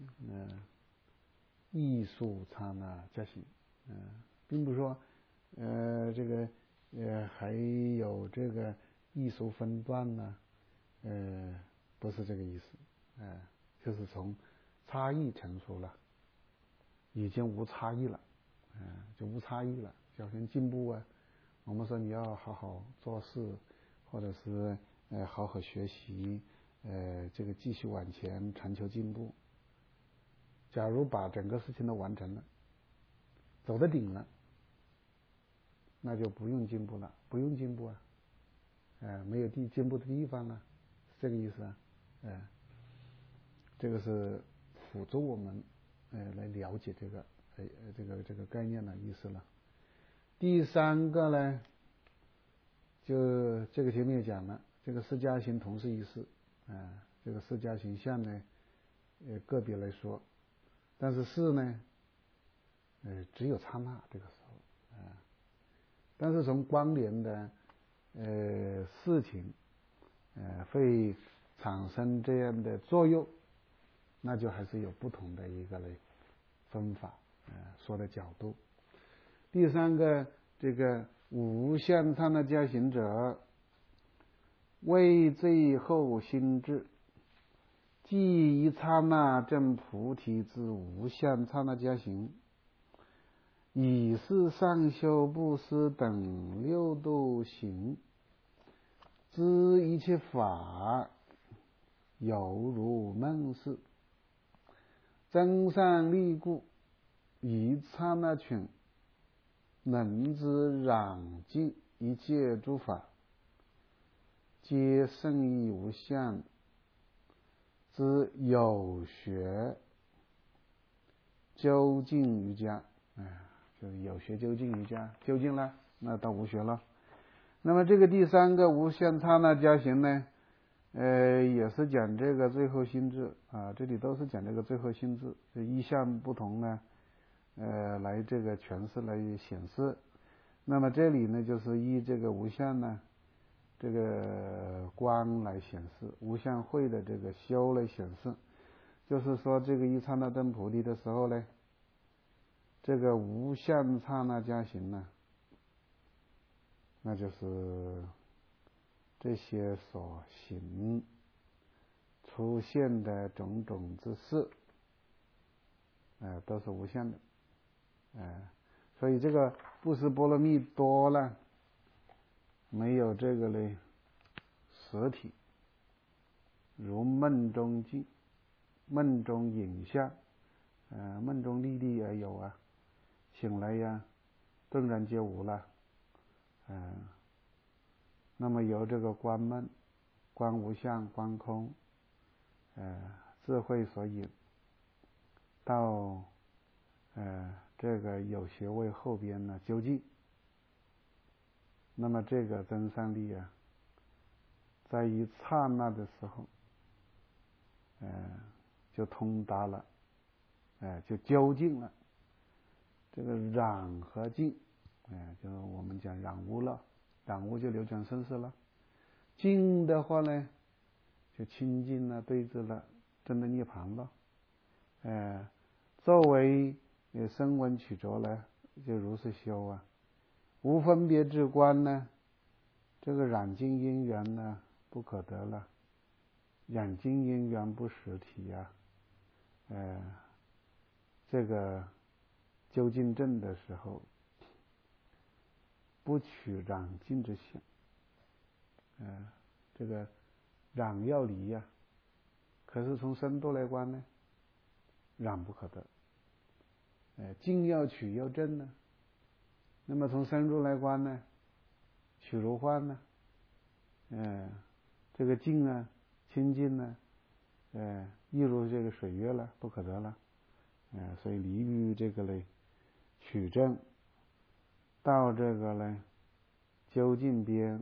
艺术刹那加行，并不是说，这个还有这个艺术分段呢，不是这个意思，就是从差异成熟了，已经无差异了，就无差异了，就好像进步啊。我们说你要好好做事，或者是好好学习，这个继续往前传求进步。假如把整个事情都完成了，走到顶了，那就不用进步了，不用进步啊，没有进步的地方了，是这个意思啊，这个是辅助我们来了解这个这个概念的意思了。第三个呢，就这个前面也讲了，这个四加行同是一事，这个四加行相呢，个别来说，但是事呢，只有刹那这个时候，但是从关联的事情，会产生这样的作用，那就还是有不同的一个分法，说的角度。第三个，这个无相刹那加行者，为最后心智，即一刹那证菩提之无相刹那加行，以是上修布施等六度行之一切法，犹如梦事，增上利故，一刹那群能知染尽一切诸法，皆胜义无相之有学究竟瑜伽，就是有学究竟瑜伽，究竟了，那到无学了。那么这个第三个无相刹那加行呢，也是讲这个最后心智啊，这里都是讲这个最后心智，这一项不同呢，来这个诠释来显示。那么这里呢，就是依这个无相呢，这个观来显示，无相会的这个修来显示，就是说这个一刹那证菩提的时候呢，这个无相刹那加行呢，那就是这些所行出现的种种之事，都是无相的，所以这个布施波罗蜜多了，没有这个实体，如梦中境、梦中影像，梦中历历而有啊，醒来呀，顿然皆无了，那么由这个观梦、观无相、观空，智慧所引，到这个有学位后边呢究竟，那么这个增上力啊，在一刹那的时候，就通达了，就究竟了。这个染和净，就是我们讲染污了，染污就流转生死了。净的话呢，就清净了，对治了，真的涅槃了。作为声闻取着呢，就如是修啊。无分别之观呢，这个染净因缘呢不可得了，染净因缘不实体呀，这个究竟证的时候，不取染净之相，这个染要离呀，可是从深度来观呢，染不可得，净要取要证呢，那么从深入来观呢，取如幻呢，这个净啊，清净呢，亦如这个水月了，不可得了，所以离于这个取证，到这个究竟边，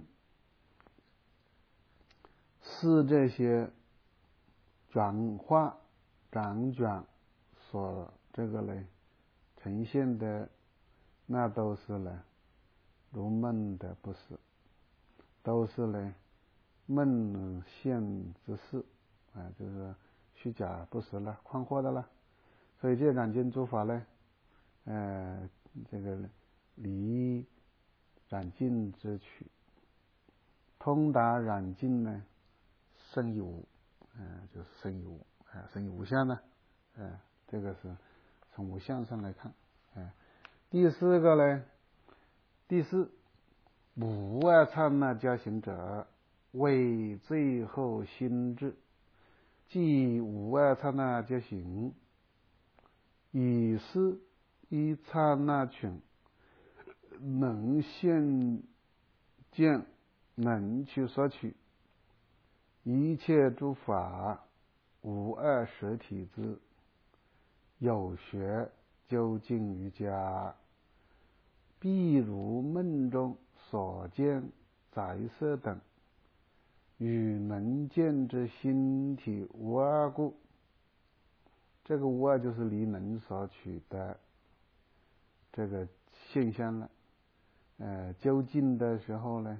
是这些转化辗转所这个呈现的，那都是如梦的不是，都是梦现之事，就是虚假不实了，诳惑的了。所以这染净诸法呢，这个离染净之取，通达染净呢，胜义无，就是胜义无，胜义无相呢，这个是从无相上来看，第四个呢，第四无二刹那加行者，为最后心智，即无二刹那加行，以是一刹那群能现见，能去所取一切诸法无二实体之有学究竟于家，譬如梦中所见宅色等，与能见之心体无二故。这个无二就是离能所取的这个现象了。究竟的时候呢，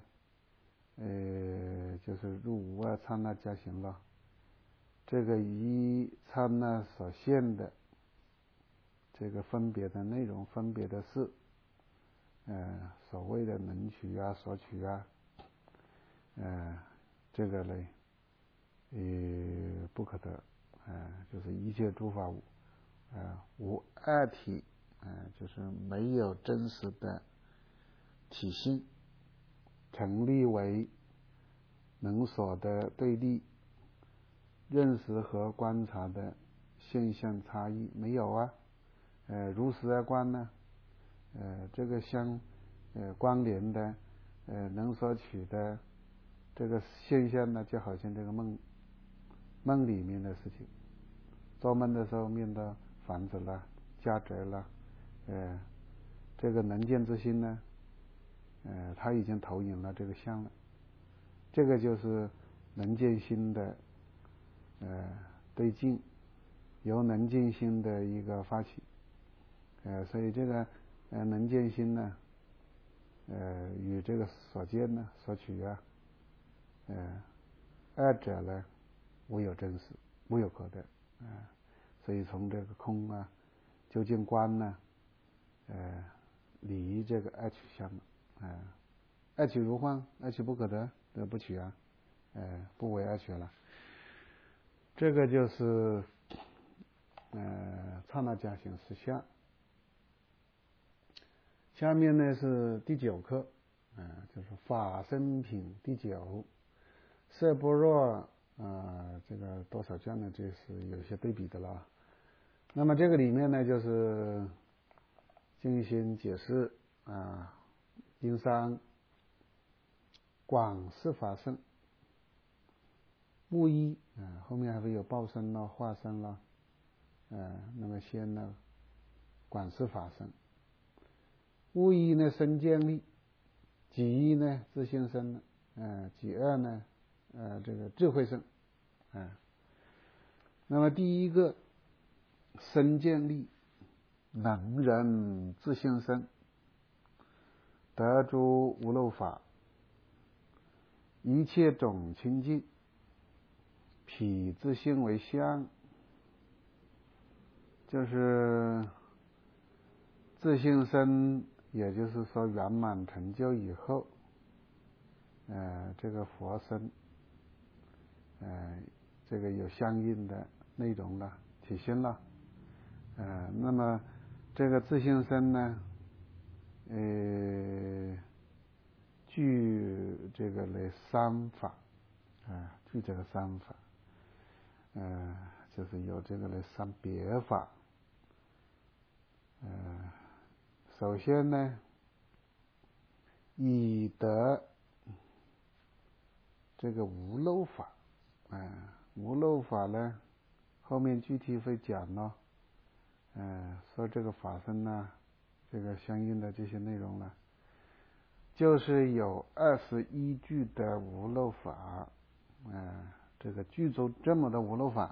就是入无二刹那加行了。这个一刹那所现的这个分别的内容、分别的事，所谓的能取啊、所取啊，这个呢，不可得，就是一切诸法无二体，就是没有真实的体性，成立为能所的对立，认识和观察的现象差异没有啊。如实而观呢，这个相关联的能所取的这个现象呢，就好像这个梦里面的事情。做梦的时候面到房子了、家宅了，这个能见之心呢，他已经投影了这个相了。这个就是能见心的对境，由能见心的一个发起。所以这个能见心呢，与这个所见呢、所取啊，二者呢无有真实，无有可得。所以从这个空啊、究竟观呢，离这个二取相了。二取如幻，二取不可得，这不取啊，不为二取了。这个就是刹那加行实相。下面呢是第9课，就是法身品第9，色般若这个多少卷呢？这是有些对比的了。那么这个里面呢，就是进行解释经三广释法身，不一后面还会有报身了、化身了，那么先呢广释法身。无一呢身见力，己一呢自性身，己二呢这个智慧身。那么第一个身见力，能人自性身，得诸无漏法，一切种清净，彼自性为相，就是自性身，也就是说圆满成就以后，这个佛身，这个有相应的内容了、体现了。那么这个自性身呢，具这个类三法，具这个三法，就是有这个类三别法。首先呢，以得这个无漏法，无漏法呢，后面具体会讲了，说这个法身呢，这个相应的这些内容呢，就是有21句的无漏法，这个具足这么多无漏法，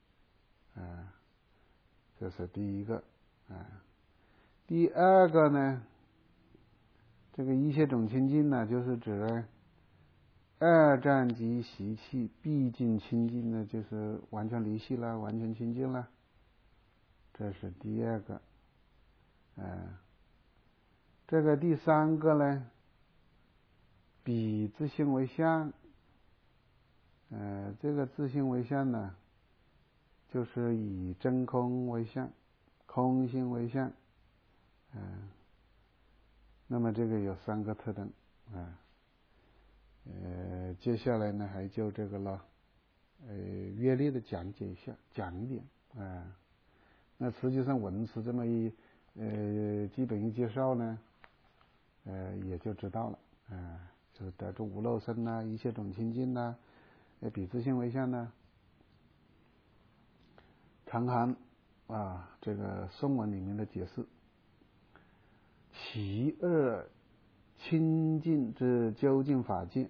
这是第一个。第二个呢，这个一切种清净呢，就是指二障及习气毕竟清净呢，就是完全离系了，完全清净了，这是第二个。这个第三个呢，彼自性为相，这个自性为相呢，就是以真空为相，空性为相。那么这个有3个特征。接下来呢，还就这个了，约略的讲解一下，讲一点。那实际上文词这么基本一介绍呢，也就知道了。就是得诸无漏身呐，一切种清净呐，彼自性为相呐，常含这个颂文里面的解释，其二清净之究竟法界，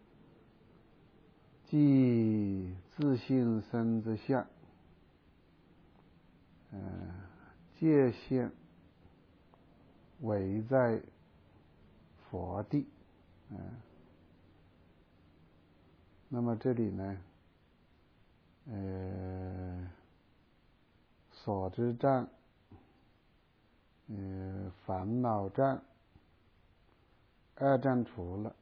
即自性身之相，界限唯在佛地。那么这里呢，所知障、烦恼障、二障除了，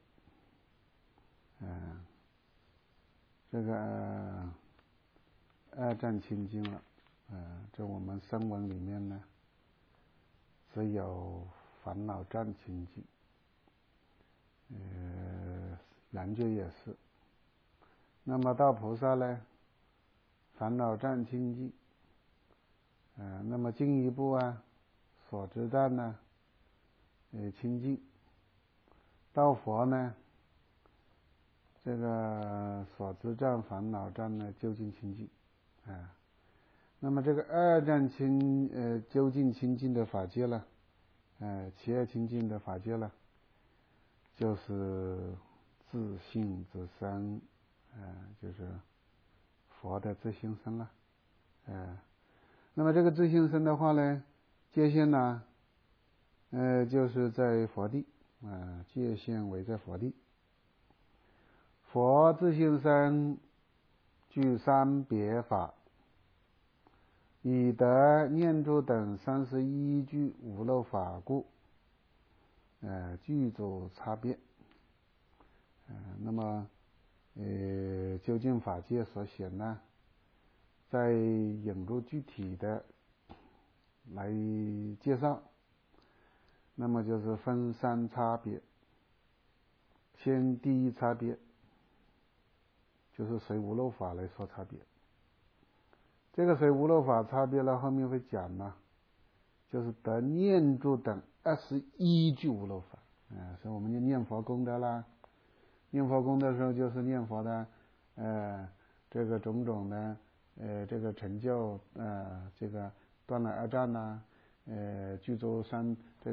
这个二障清净了，这我们声闻里面呢，只有烦恼障清净，缘觉也是。那么到菩萨呢，烦恼障清净，那么进一步所知障呢，清净。到佛呢，这个所知障、烦恼障呢，究竟清净。那么这个二障究竟清净的法界了，其二清净的法界了，就是自性之身，就是佛的自性身了。那么这个自性身的话呢，界限呢，就是在佛地，界限为在佛地。佛自性身具三别法，以得念住等31句无漏法故，具足差别。那么究竟法界所显呢，再引入具体的来介绍。那么就是分三差别。先第一差别就是随无漏法来说差别。这个随无漏法差别了，后面会讲呢，就是得念住等21句无漏法。所以我们就念佛功德啦，念佛功德的时候就是念佛的这个种种的这个成就，这个断了二障啦，具足这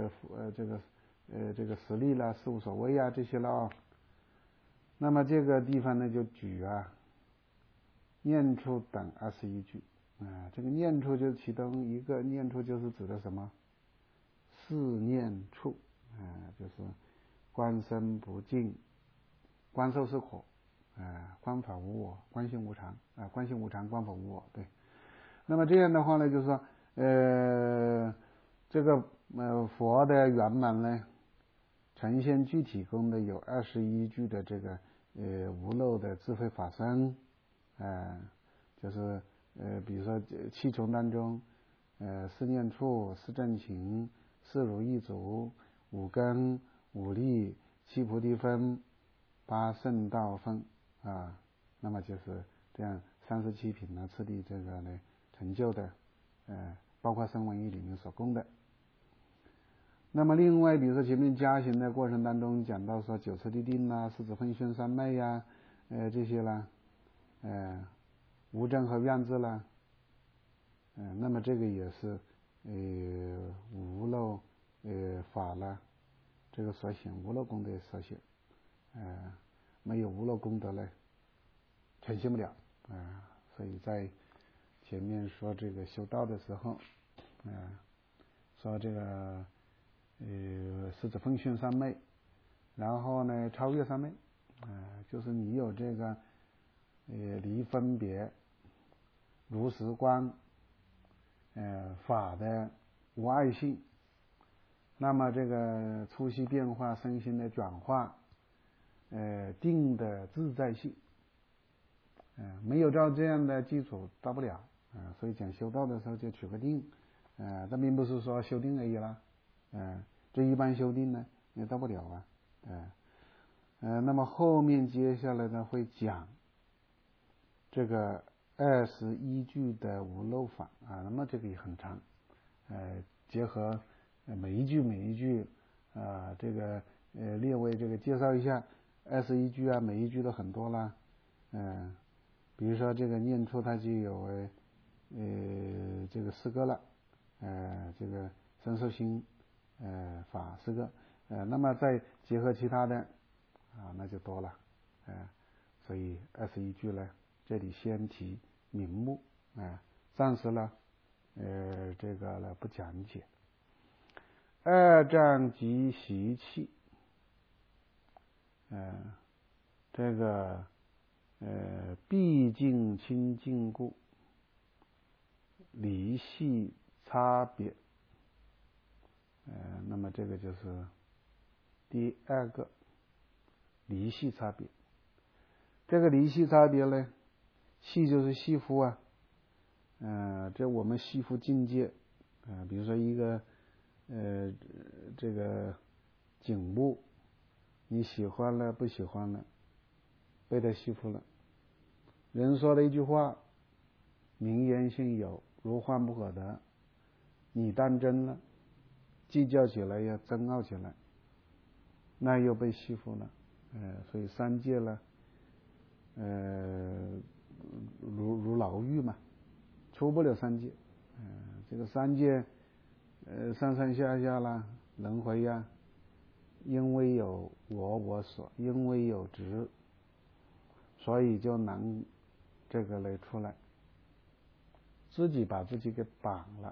个实力啦，事无所谓这些了。那么这个地方呢，就举念处等21句。这个念处就是其中一个念处，就是指的什么？四念处，就是观身不净，观受是苦，观法无我，观性无常，观性无常，观法无我。对。那么这样的话呢，就是说，这个佛的圆满呢，呈现具体功的有21句的这个无漏的智慧法身，就是比如说七重当中，四念处、四正勤、四如意足、五根、五力、七菩提分、八圣道分那么就是这样37品次第这个呢成就的，包括声闻义里面所供的。那么另外比如说前面加行的过程当中讲到说九次第定啦、四子分宣三昧这些啦，无证和愿字啦，那么这个也是无漏法啦，这个所显无漏功德所显，没有无漏功德呢呈现不了，所以在前面说这个修道的时候，说这个四子分宣三昧，然后呢超越三昧，就是你有这个离分别、如实观，法的无碍性，那么这个初息变化、身心的转化，定的自在性，没有照这样的基础到不了，所以讲修道的时候就取个定，但并不是说修定而已啦，这一般修定呢也到不了那么后面接下来呢会讲这个21句的无漏法那么这个也很长，结合每一句这个列为这个介绍一下21句每一句都很多啦，比如说这个念处它就有这个诗歌了，这个深受心法诗歌，那么再结合其他的那就多了，所以21句呢，这里先提名目，暂时呢这个呢不讲解。二战及习气，这个毕竟亲近故，离系差别，那么这个就是第二个离系差别。这个离系差别呢，系就是系缚啊，这我们系缚境界，比如说一个这个景物，你喜欢了不喜欢了，被他系缚了。人说的一句话，名言性有，如幻不可得，你当真了，计较起来呀，争拗起来，那又被系缚了。所以三界呢，如牢狱嘛，出不了三界。这个三界，上上下下啦，轮回呀，因为有我所，因为有执，所以就难这个来出来，自己把自己给绑了，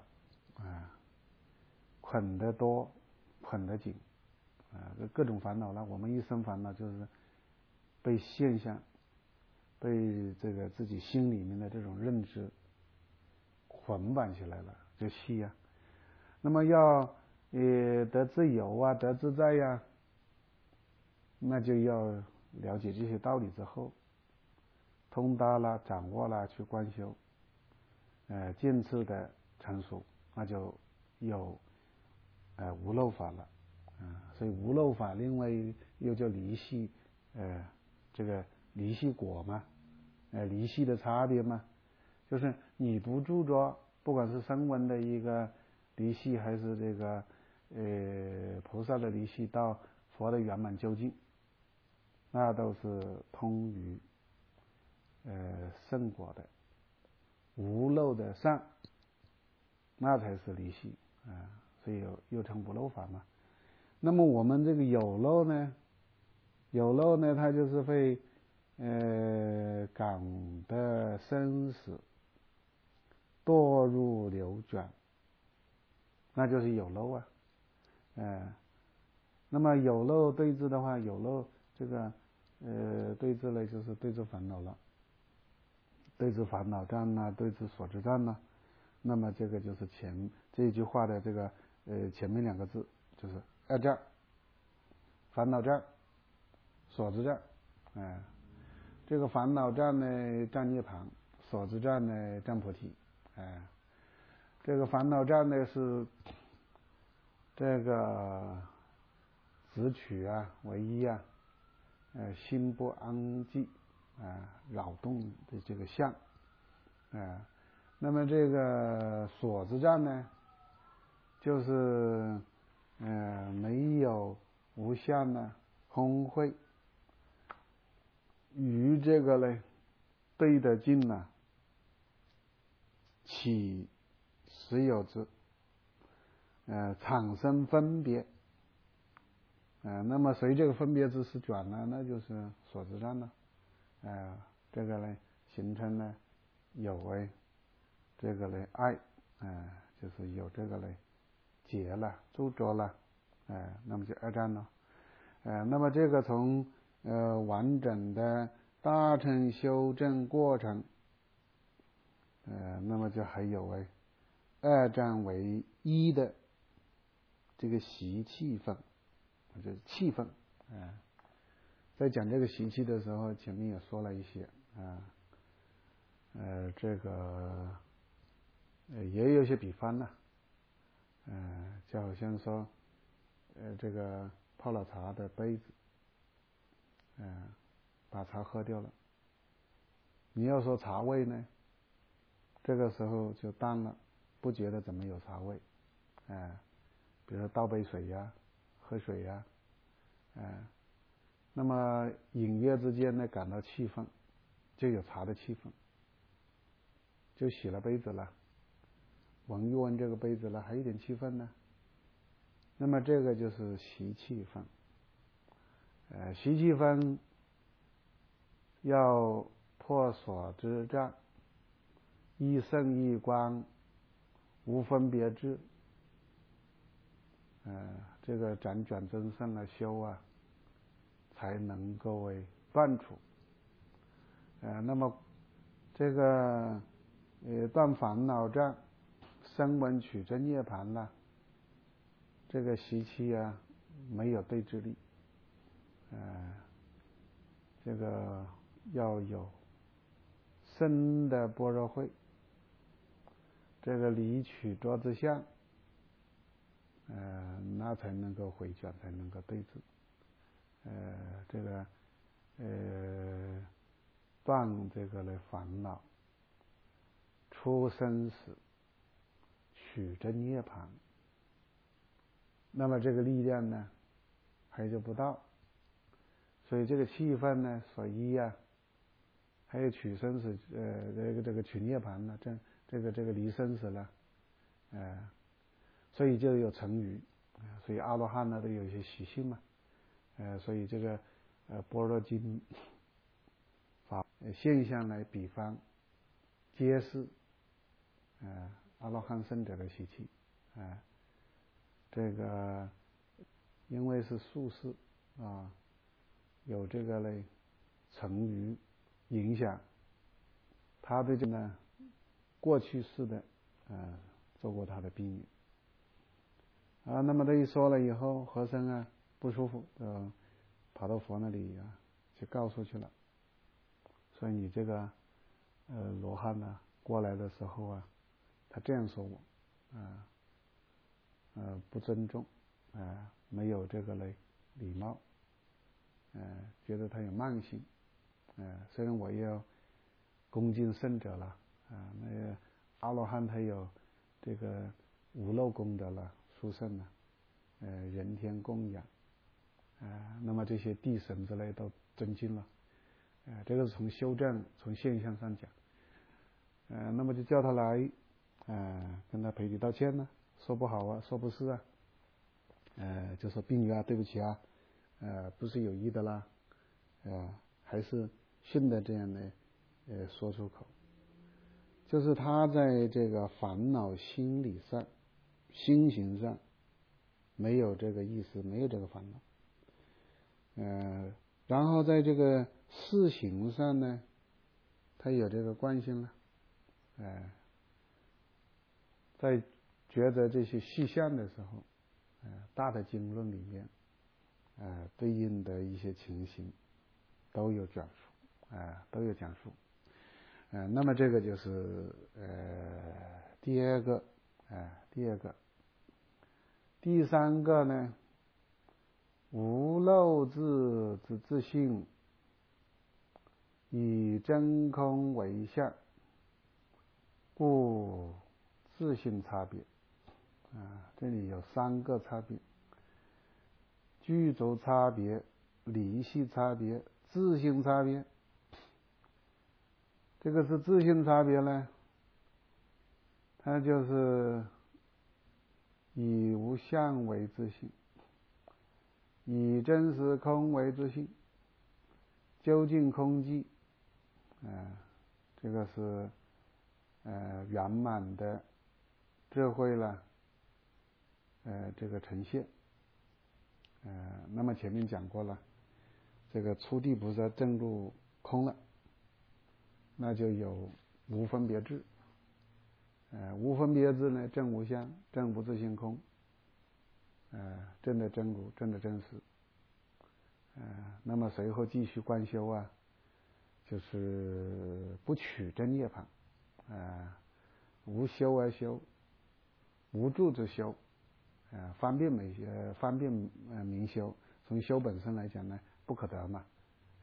捆得多，捆得紧，各种烦恼了。我们一生烦恼就是被现象，被这个自己心里面的这种认知捆绑起来了，就系呀。那么要得自由啊，得自在呀，那就要了解这些道理之后，通达了，掌握了，去观修，渐次的成熟，那就有无漏法了，所以无漏法另外又叫离系，这个离系果嘛，离系的差别嘛，就是你不住着，不管是声闻的一个离系，还是这个菩萨的离系，到佛的圆满究竟，那都是通于圣果的无漏的善，那才是离系，所以又称无漏法嘛。那么我们这个有漏呢，它就是会感得生死，堕入流转，那就是有漏啊。那么有漏对治的话，有漏这个对治呢，就是对治烦恼了，对治烦恼障啊，对治所知障啊。那么这个就是这一句话的这个前面两个字，就是二障，烦恼障，所知障。这个烦恼障呢障涅槃，所知障呢障菩提。这个烦恼障呢是这个执取为一心不安寂，扰动的这个相，那么这个所知障呢，就是没有无相呢，空慧，与这个呢对得境呢，起实有之，产生分别，那么随这个分别之识转呢，那就是所知障了，这个呢形成呢有为，这个呢爱，就是有这个呢结了，著着了，那么就二障了，那么这个从完整的大乘修正过程，那么就还有二障为一的这个习气分，就是气分，在讲这个习气的时候，前面也说了一些，这个也有些比方呢，就好像说，这个泡了茶的杯子，把茶喝掉了，你要说茶味呢，这个时候就淡了，不觉得怎么有茶味，比如说倒杯水呀，喝水呀，那么隐约之间呢感到气氛，就有茶的气氛， 就洗了杯子了，闻一闻这个杯子了，还有点气氛呢。那么这个就是习气分。习气分要破所知障，一圣一光，无分别智。这个辗转增胜了修啊，才能够为断除。那么这个断烦恼障，声闻取真涅盘了，这个习气啊没有对治力。这个要有深的般若慧，这个离取着之相，那才能够回转，才能够对治。这个断这个的烦恼，出生死，取真涅盘，那么这个力量呢还就不到。所以这个气氛呢，所依啊，还有取生死，这个取涅盘呢，这个离生死了，所以就有成语，所以阿罗汉呢都有一些习性嘛，所以这个般若经法现象来比方揭示，阿罗汉圣者的习气，这个因为是术士啊。有这个嘞成语影响，他对这呢过去式的做过他的比喻那么这一说了以后，和尚啊不舒服，跑到佛那里去告诉去了，所以你这个罗汉呢过来的时候啊，他这样说我不尊重没有这个嘞礼貌。觉得他有慢性，虽然我要恭敬圣者了，那个阿罗汉他有这个无漏功德了，殊胜了，人天供养，那么这些地神之类都尊敬了，这个是从修正从现象上讲，那么就叫他来，跟他赔礼道歉呢，说不好啊，说不是啊，就说病友啊，对不起啊。不是有意的啦，还是顺的这样的说出口，就是他在这个烦恼心理上、心行上没有这个意思，没有这个烦恼，然后在这个事行上呢，他有这个惯性了，在觉得这些细项的时候，大的经论里面。对应的一些情形都有讲述，都有讲述，那么这个就是第二个，第三个呢，无漏智之自性，以真空为相，故自性差别，这里有三个差别。具足差别、离系差别、自性差别。这个是自性差别呢，它就是以无相为自性，以真实空为自性，究竟空寂，这个是圆满的智慧了，这个呈现。那么前面讲过了，这个初地菩萨证入空了，那就有无分别智，无分别智呢，证无相，证不自性空，证的真如，证的真实，那么随后继续观修啊，就是不取真涅槃，无修而修，无住之修。方便明修，从修本身来讲呢，不可得嘛，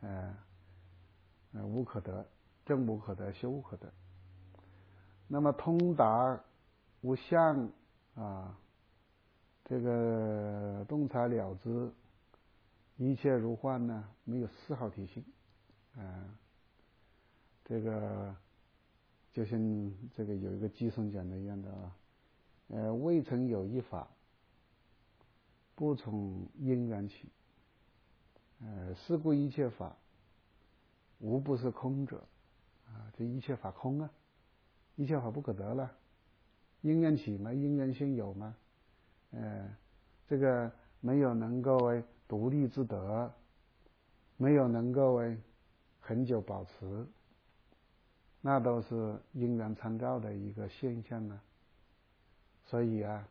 无可得，证无可得，修无可得。那么通达无相这个洞察了知，一切如幻呢，没有丝毫体性，这个就像这个有一个寄送讲的一样的啊，未曾有一法不从因缘起，是故一切法无不是空者啊，这一切法空啊，一切法不可得了，因缘起嘛，因缘先有嘛，这个没有能够为独立自得，没有能够为恒久保持，那都是因缘参照的一个现象呢。所以啊，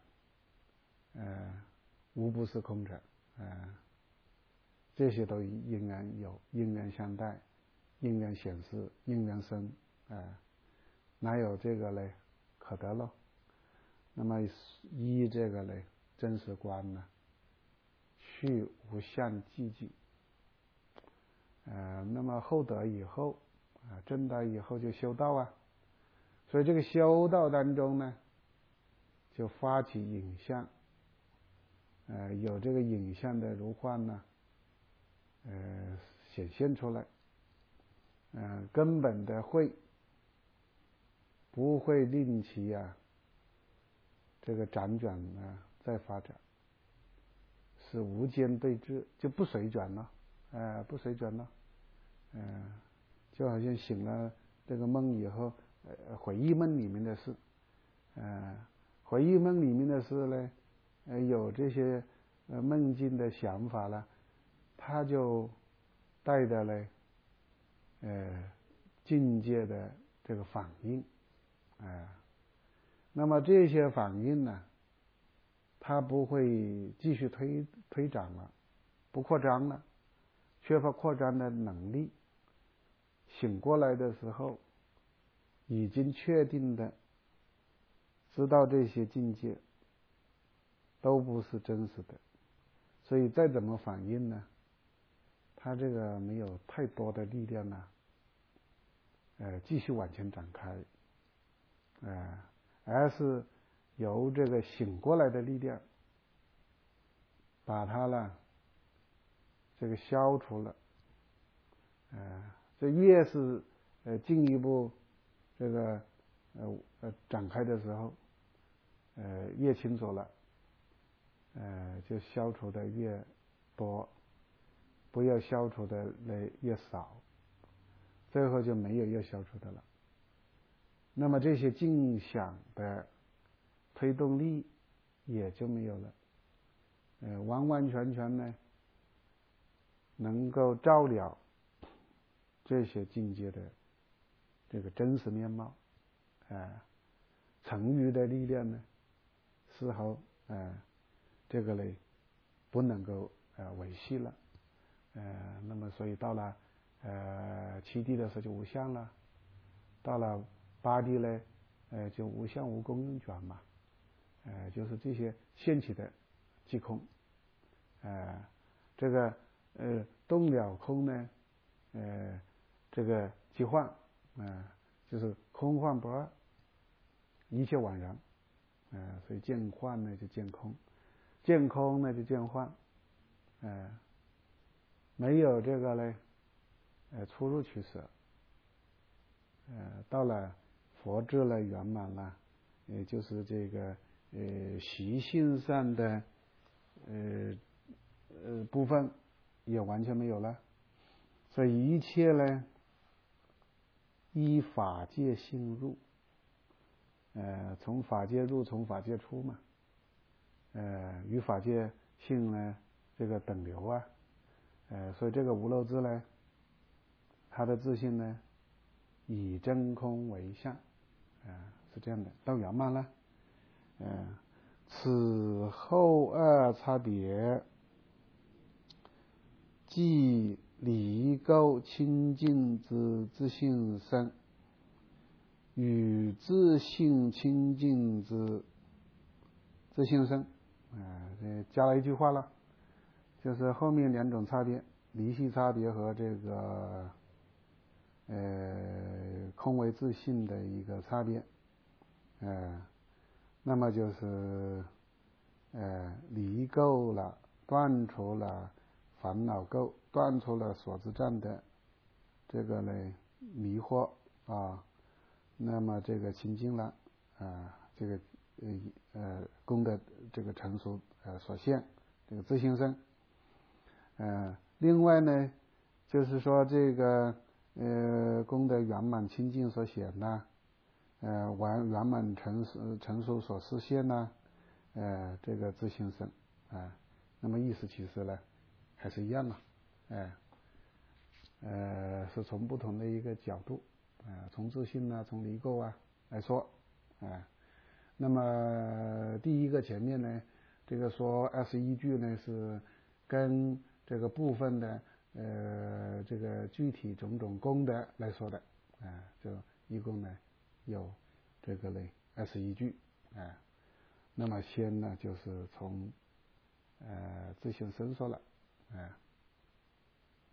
无不是空者，这些都因缘有，因缘相待，因缘显示，因缘生，哪有这个嘞可得咯？那么依这个嘞真实观呢，去无相寂寂，那么后得以后证得以后就修道啊，所以这个修道当中呢，就发起影像，有这个影像的如幻呢，显现出来，根本的慧不会令其这个辗转再发展，是无间对治，就不随转了，不随转了，就好像醒了这个梦以后，回忆梦里面的事，回忆梦里面的事呢，有这些梦境的想法了，他就带的嘞，境界的这个反应，那么这些反应呢，它不会继续推展了，不扩张了，缺乏扩张的能力。醒过来的时候，已经确定的知道这些境界都不是真实的，所以再怎么反应呢，它这个没有太多的力量呢，继续往前展开，而是由这个醒过来的力量把它呢这个消除了，这越是进一步这个展开的时候，越清楚了，就消除的越多，不要消除的越少，最后就没有要消除的了。那么这些镜想的推动力也就没有了，完完全全呢能够照了这些境界的这个真实面貌，成余的力量呢丝毫这个嘞不能够维系了，那么所以到了七地的时候就无相了，到了八地呢就无相无功用转嘛，就是这些现起的即空，这个动了空呢，这个即幻，就是空幻不二，一切惘然，所以见幻呢就见空，见空呢就见幻，没有这个呢出入取舍，到了佛智了圆满了，也就是这个习性上的部分也完全没有了，所以一切呢依法界性入，从法界入，从法界出嘛，与法界性呢这个等流啊，所以这个无漏智呢，它的自性呢以真空为相，是这样的，到圆满了，此后二差别，即离垢清净之自性生，与自性清净之自性生，加了一句话了，就是后面两种差别，离系差别和这个空为自性的一个差别，那么就是离垢了，断除了烦恼垢，断除了所知障的这个呢迷惑啊， 那么这个清净了这个功德这个成熟所现这个自性身。另外呢，就是说这个功德圆满清净所显呐，圆满成熟所实现呐，这个自性身那么意思其实呢还是一样嘛，是从不同的一个角度从自性从离垢来说那么第一个前面呢，这个说21句呢是跟这个部分的这个具体种种功德来说的就一共呢有这个呢21句那么先呢就是从自性身说了